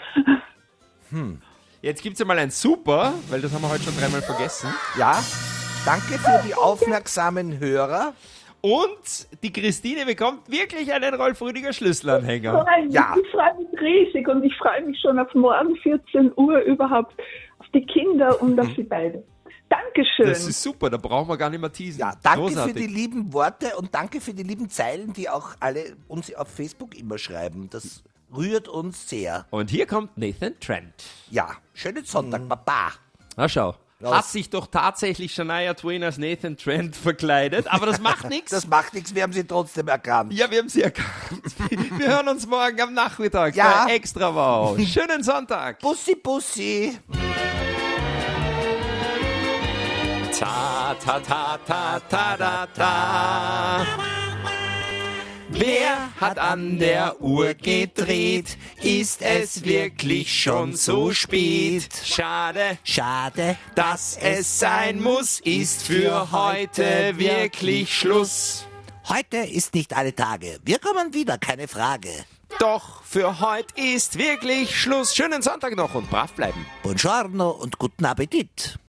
Jetzt gibt es ja mal ein Super, weil das haben wir heute schon dreimal vergessen. Ja, danke für die aufmerksamen Hörer. Und die Christine bekommt wirklich einen Rolf Rüdiger Schlüsselanhänger. Freue mich, Ja. Ich freue mich riesig und ich freue mich schon auf morgen vierzehn Uhr überhaupt, auf die Kinder und auf sie beide. Dankeschön. Das ist super, da brauchen wir gar nicht mehr teasen. Ja, danke Großartig. für die lieben Worte und danke für die lieben Zeilen, die auch alle uns auf Facebook immer schreiben. Das rührt uns sehr. Und hier kommt Nathan Trent. Ja, schönen Sonntag, Baba. Na schau. Los. Hat sich doch tatsächlich Shania Twain als Nathan Trent verkleidet, aber das macht nichts. Das macht nichts, wir haben sie trotzdem erkannt. Ja, wir haben sie erkannt. Wir hören uns morgen am Nachmittag Ja. bei Extra Wow. Schönen Sonntag. Bussi, Bussi. Ta, ta, ta, ta, ta, ta, ta. Wer hat an der Uhr gedreht? Ist es wirklich schon so spät? Schade, Schade, dass es sein muss, ist für heute wirklich Schluss. heute ist nicht alle Tage. Wir kommen wieder, keine Frage. Doch für heute ist wirklich Schluss. Schönen Sonntag noch und brav bleiben. Buongiorno und guten Appetit.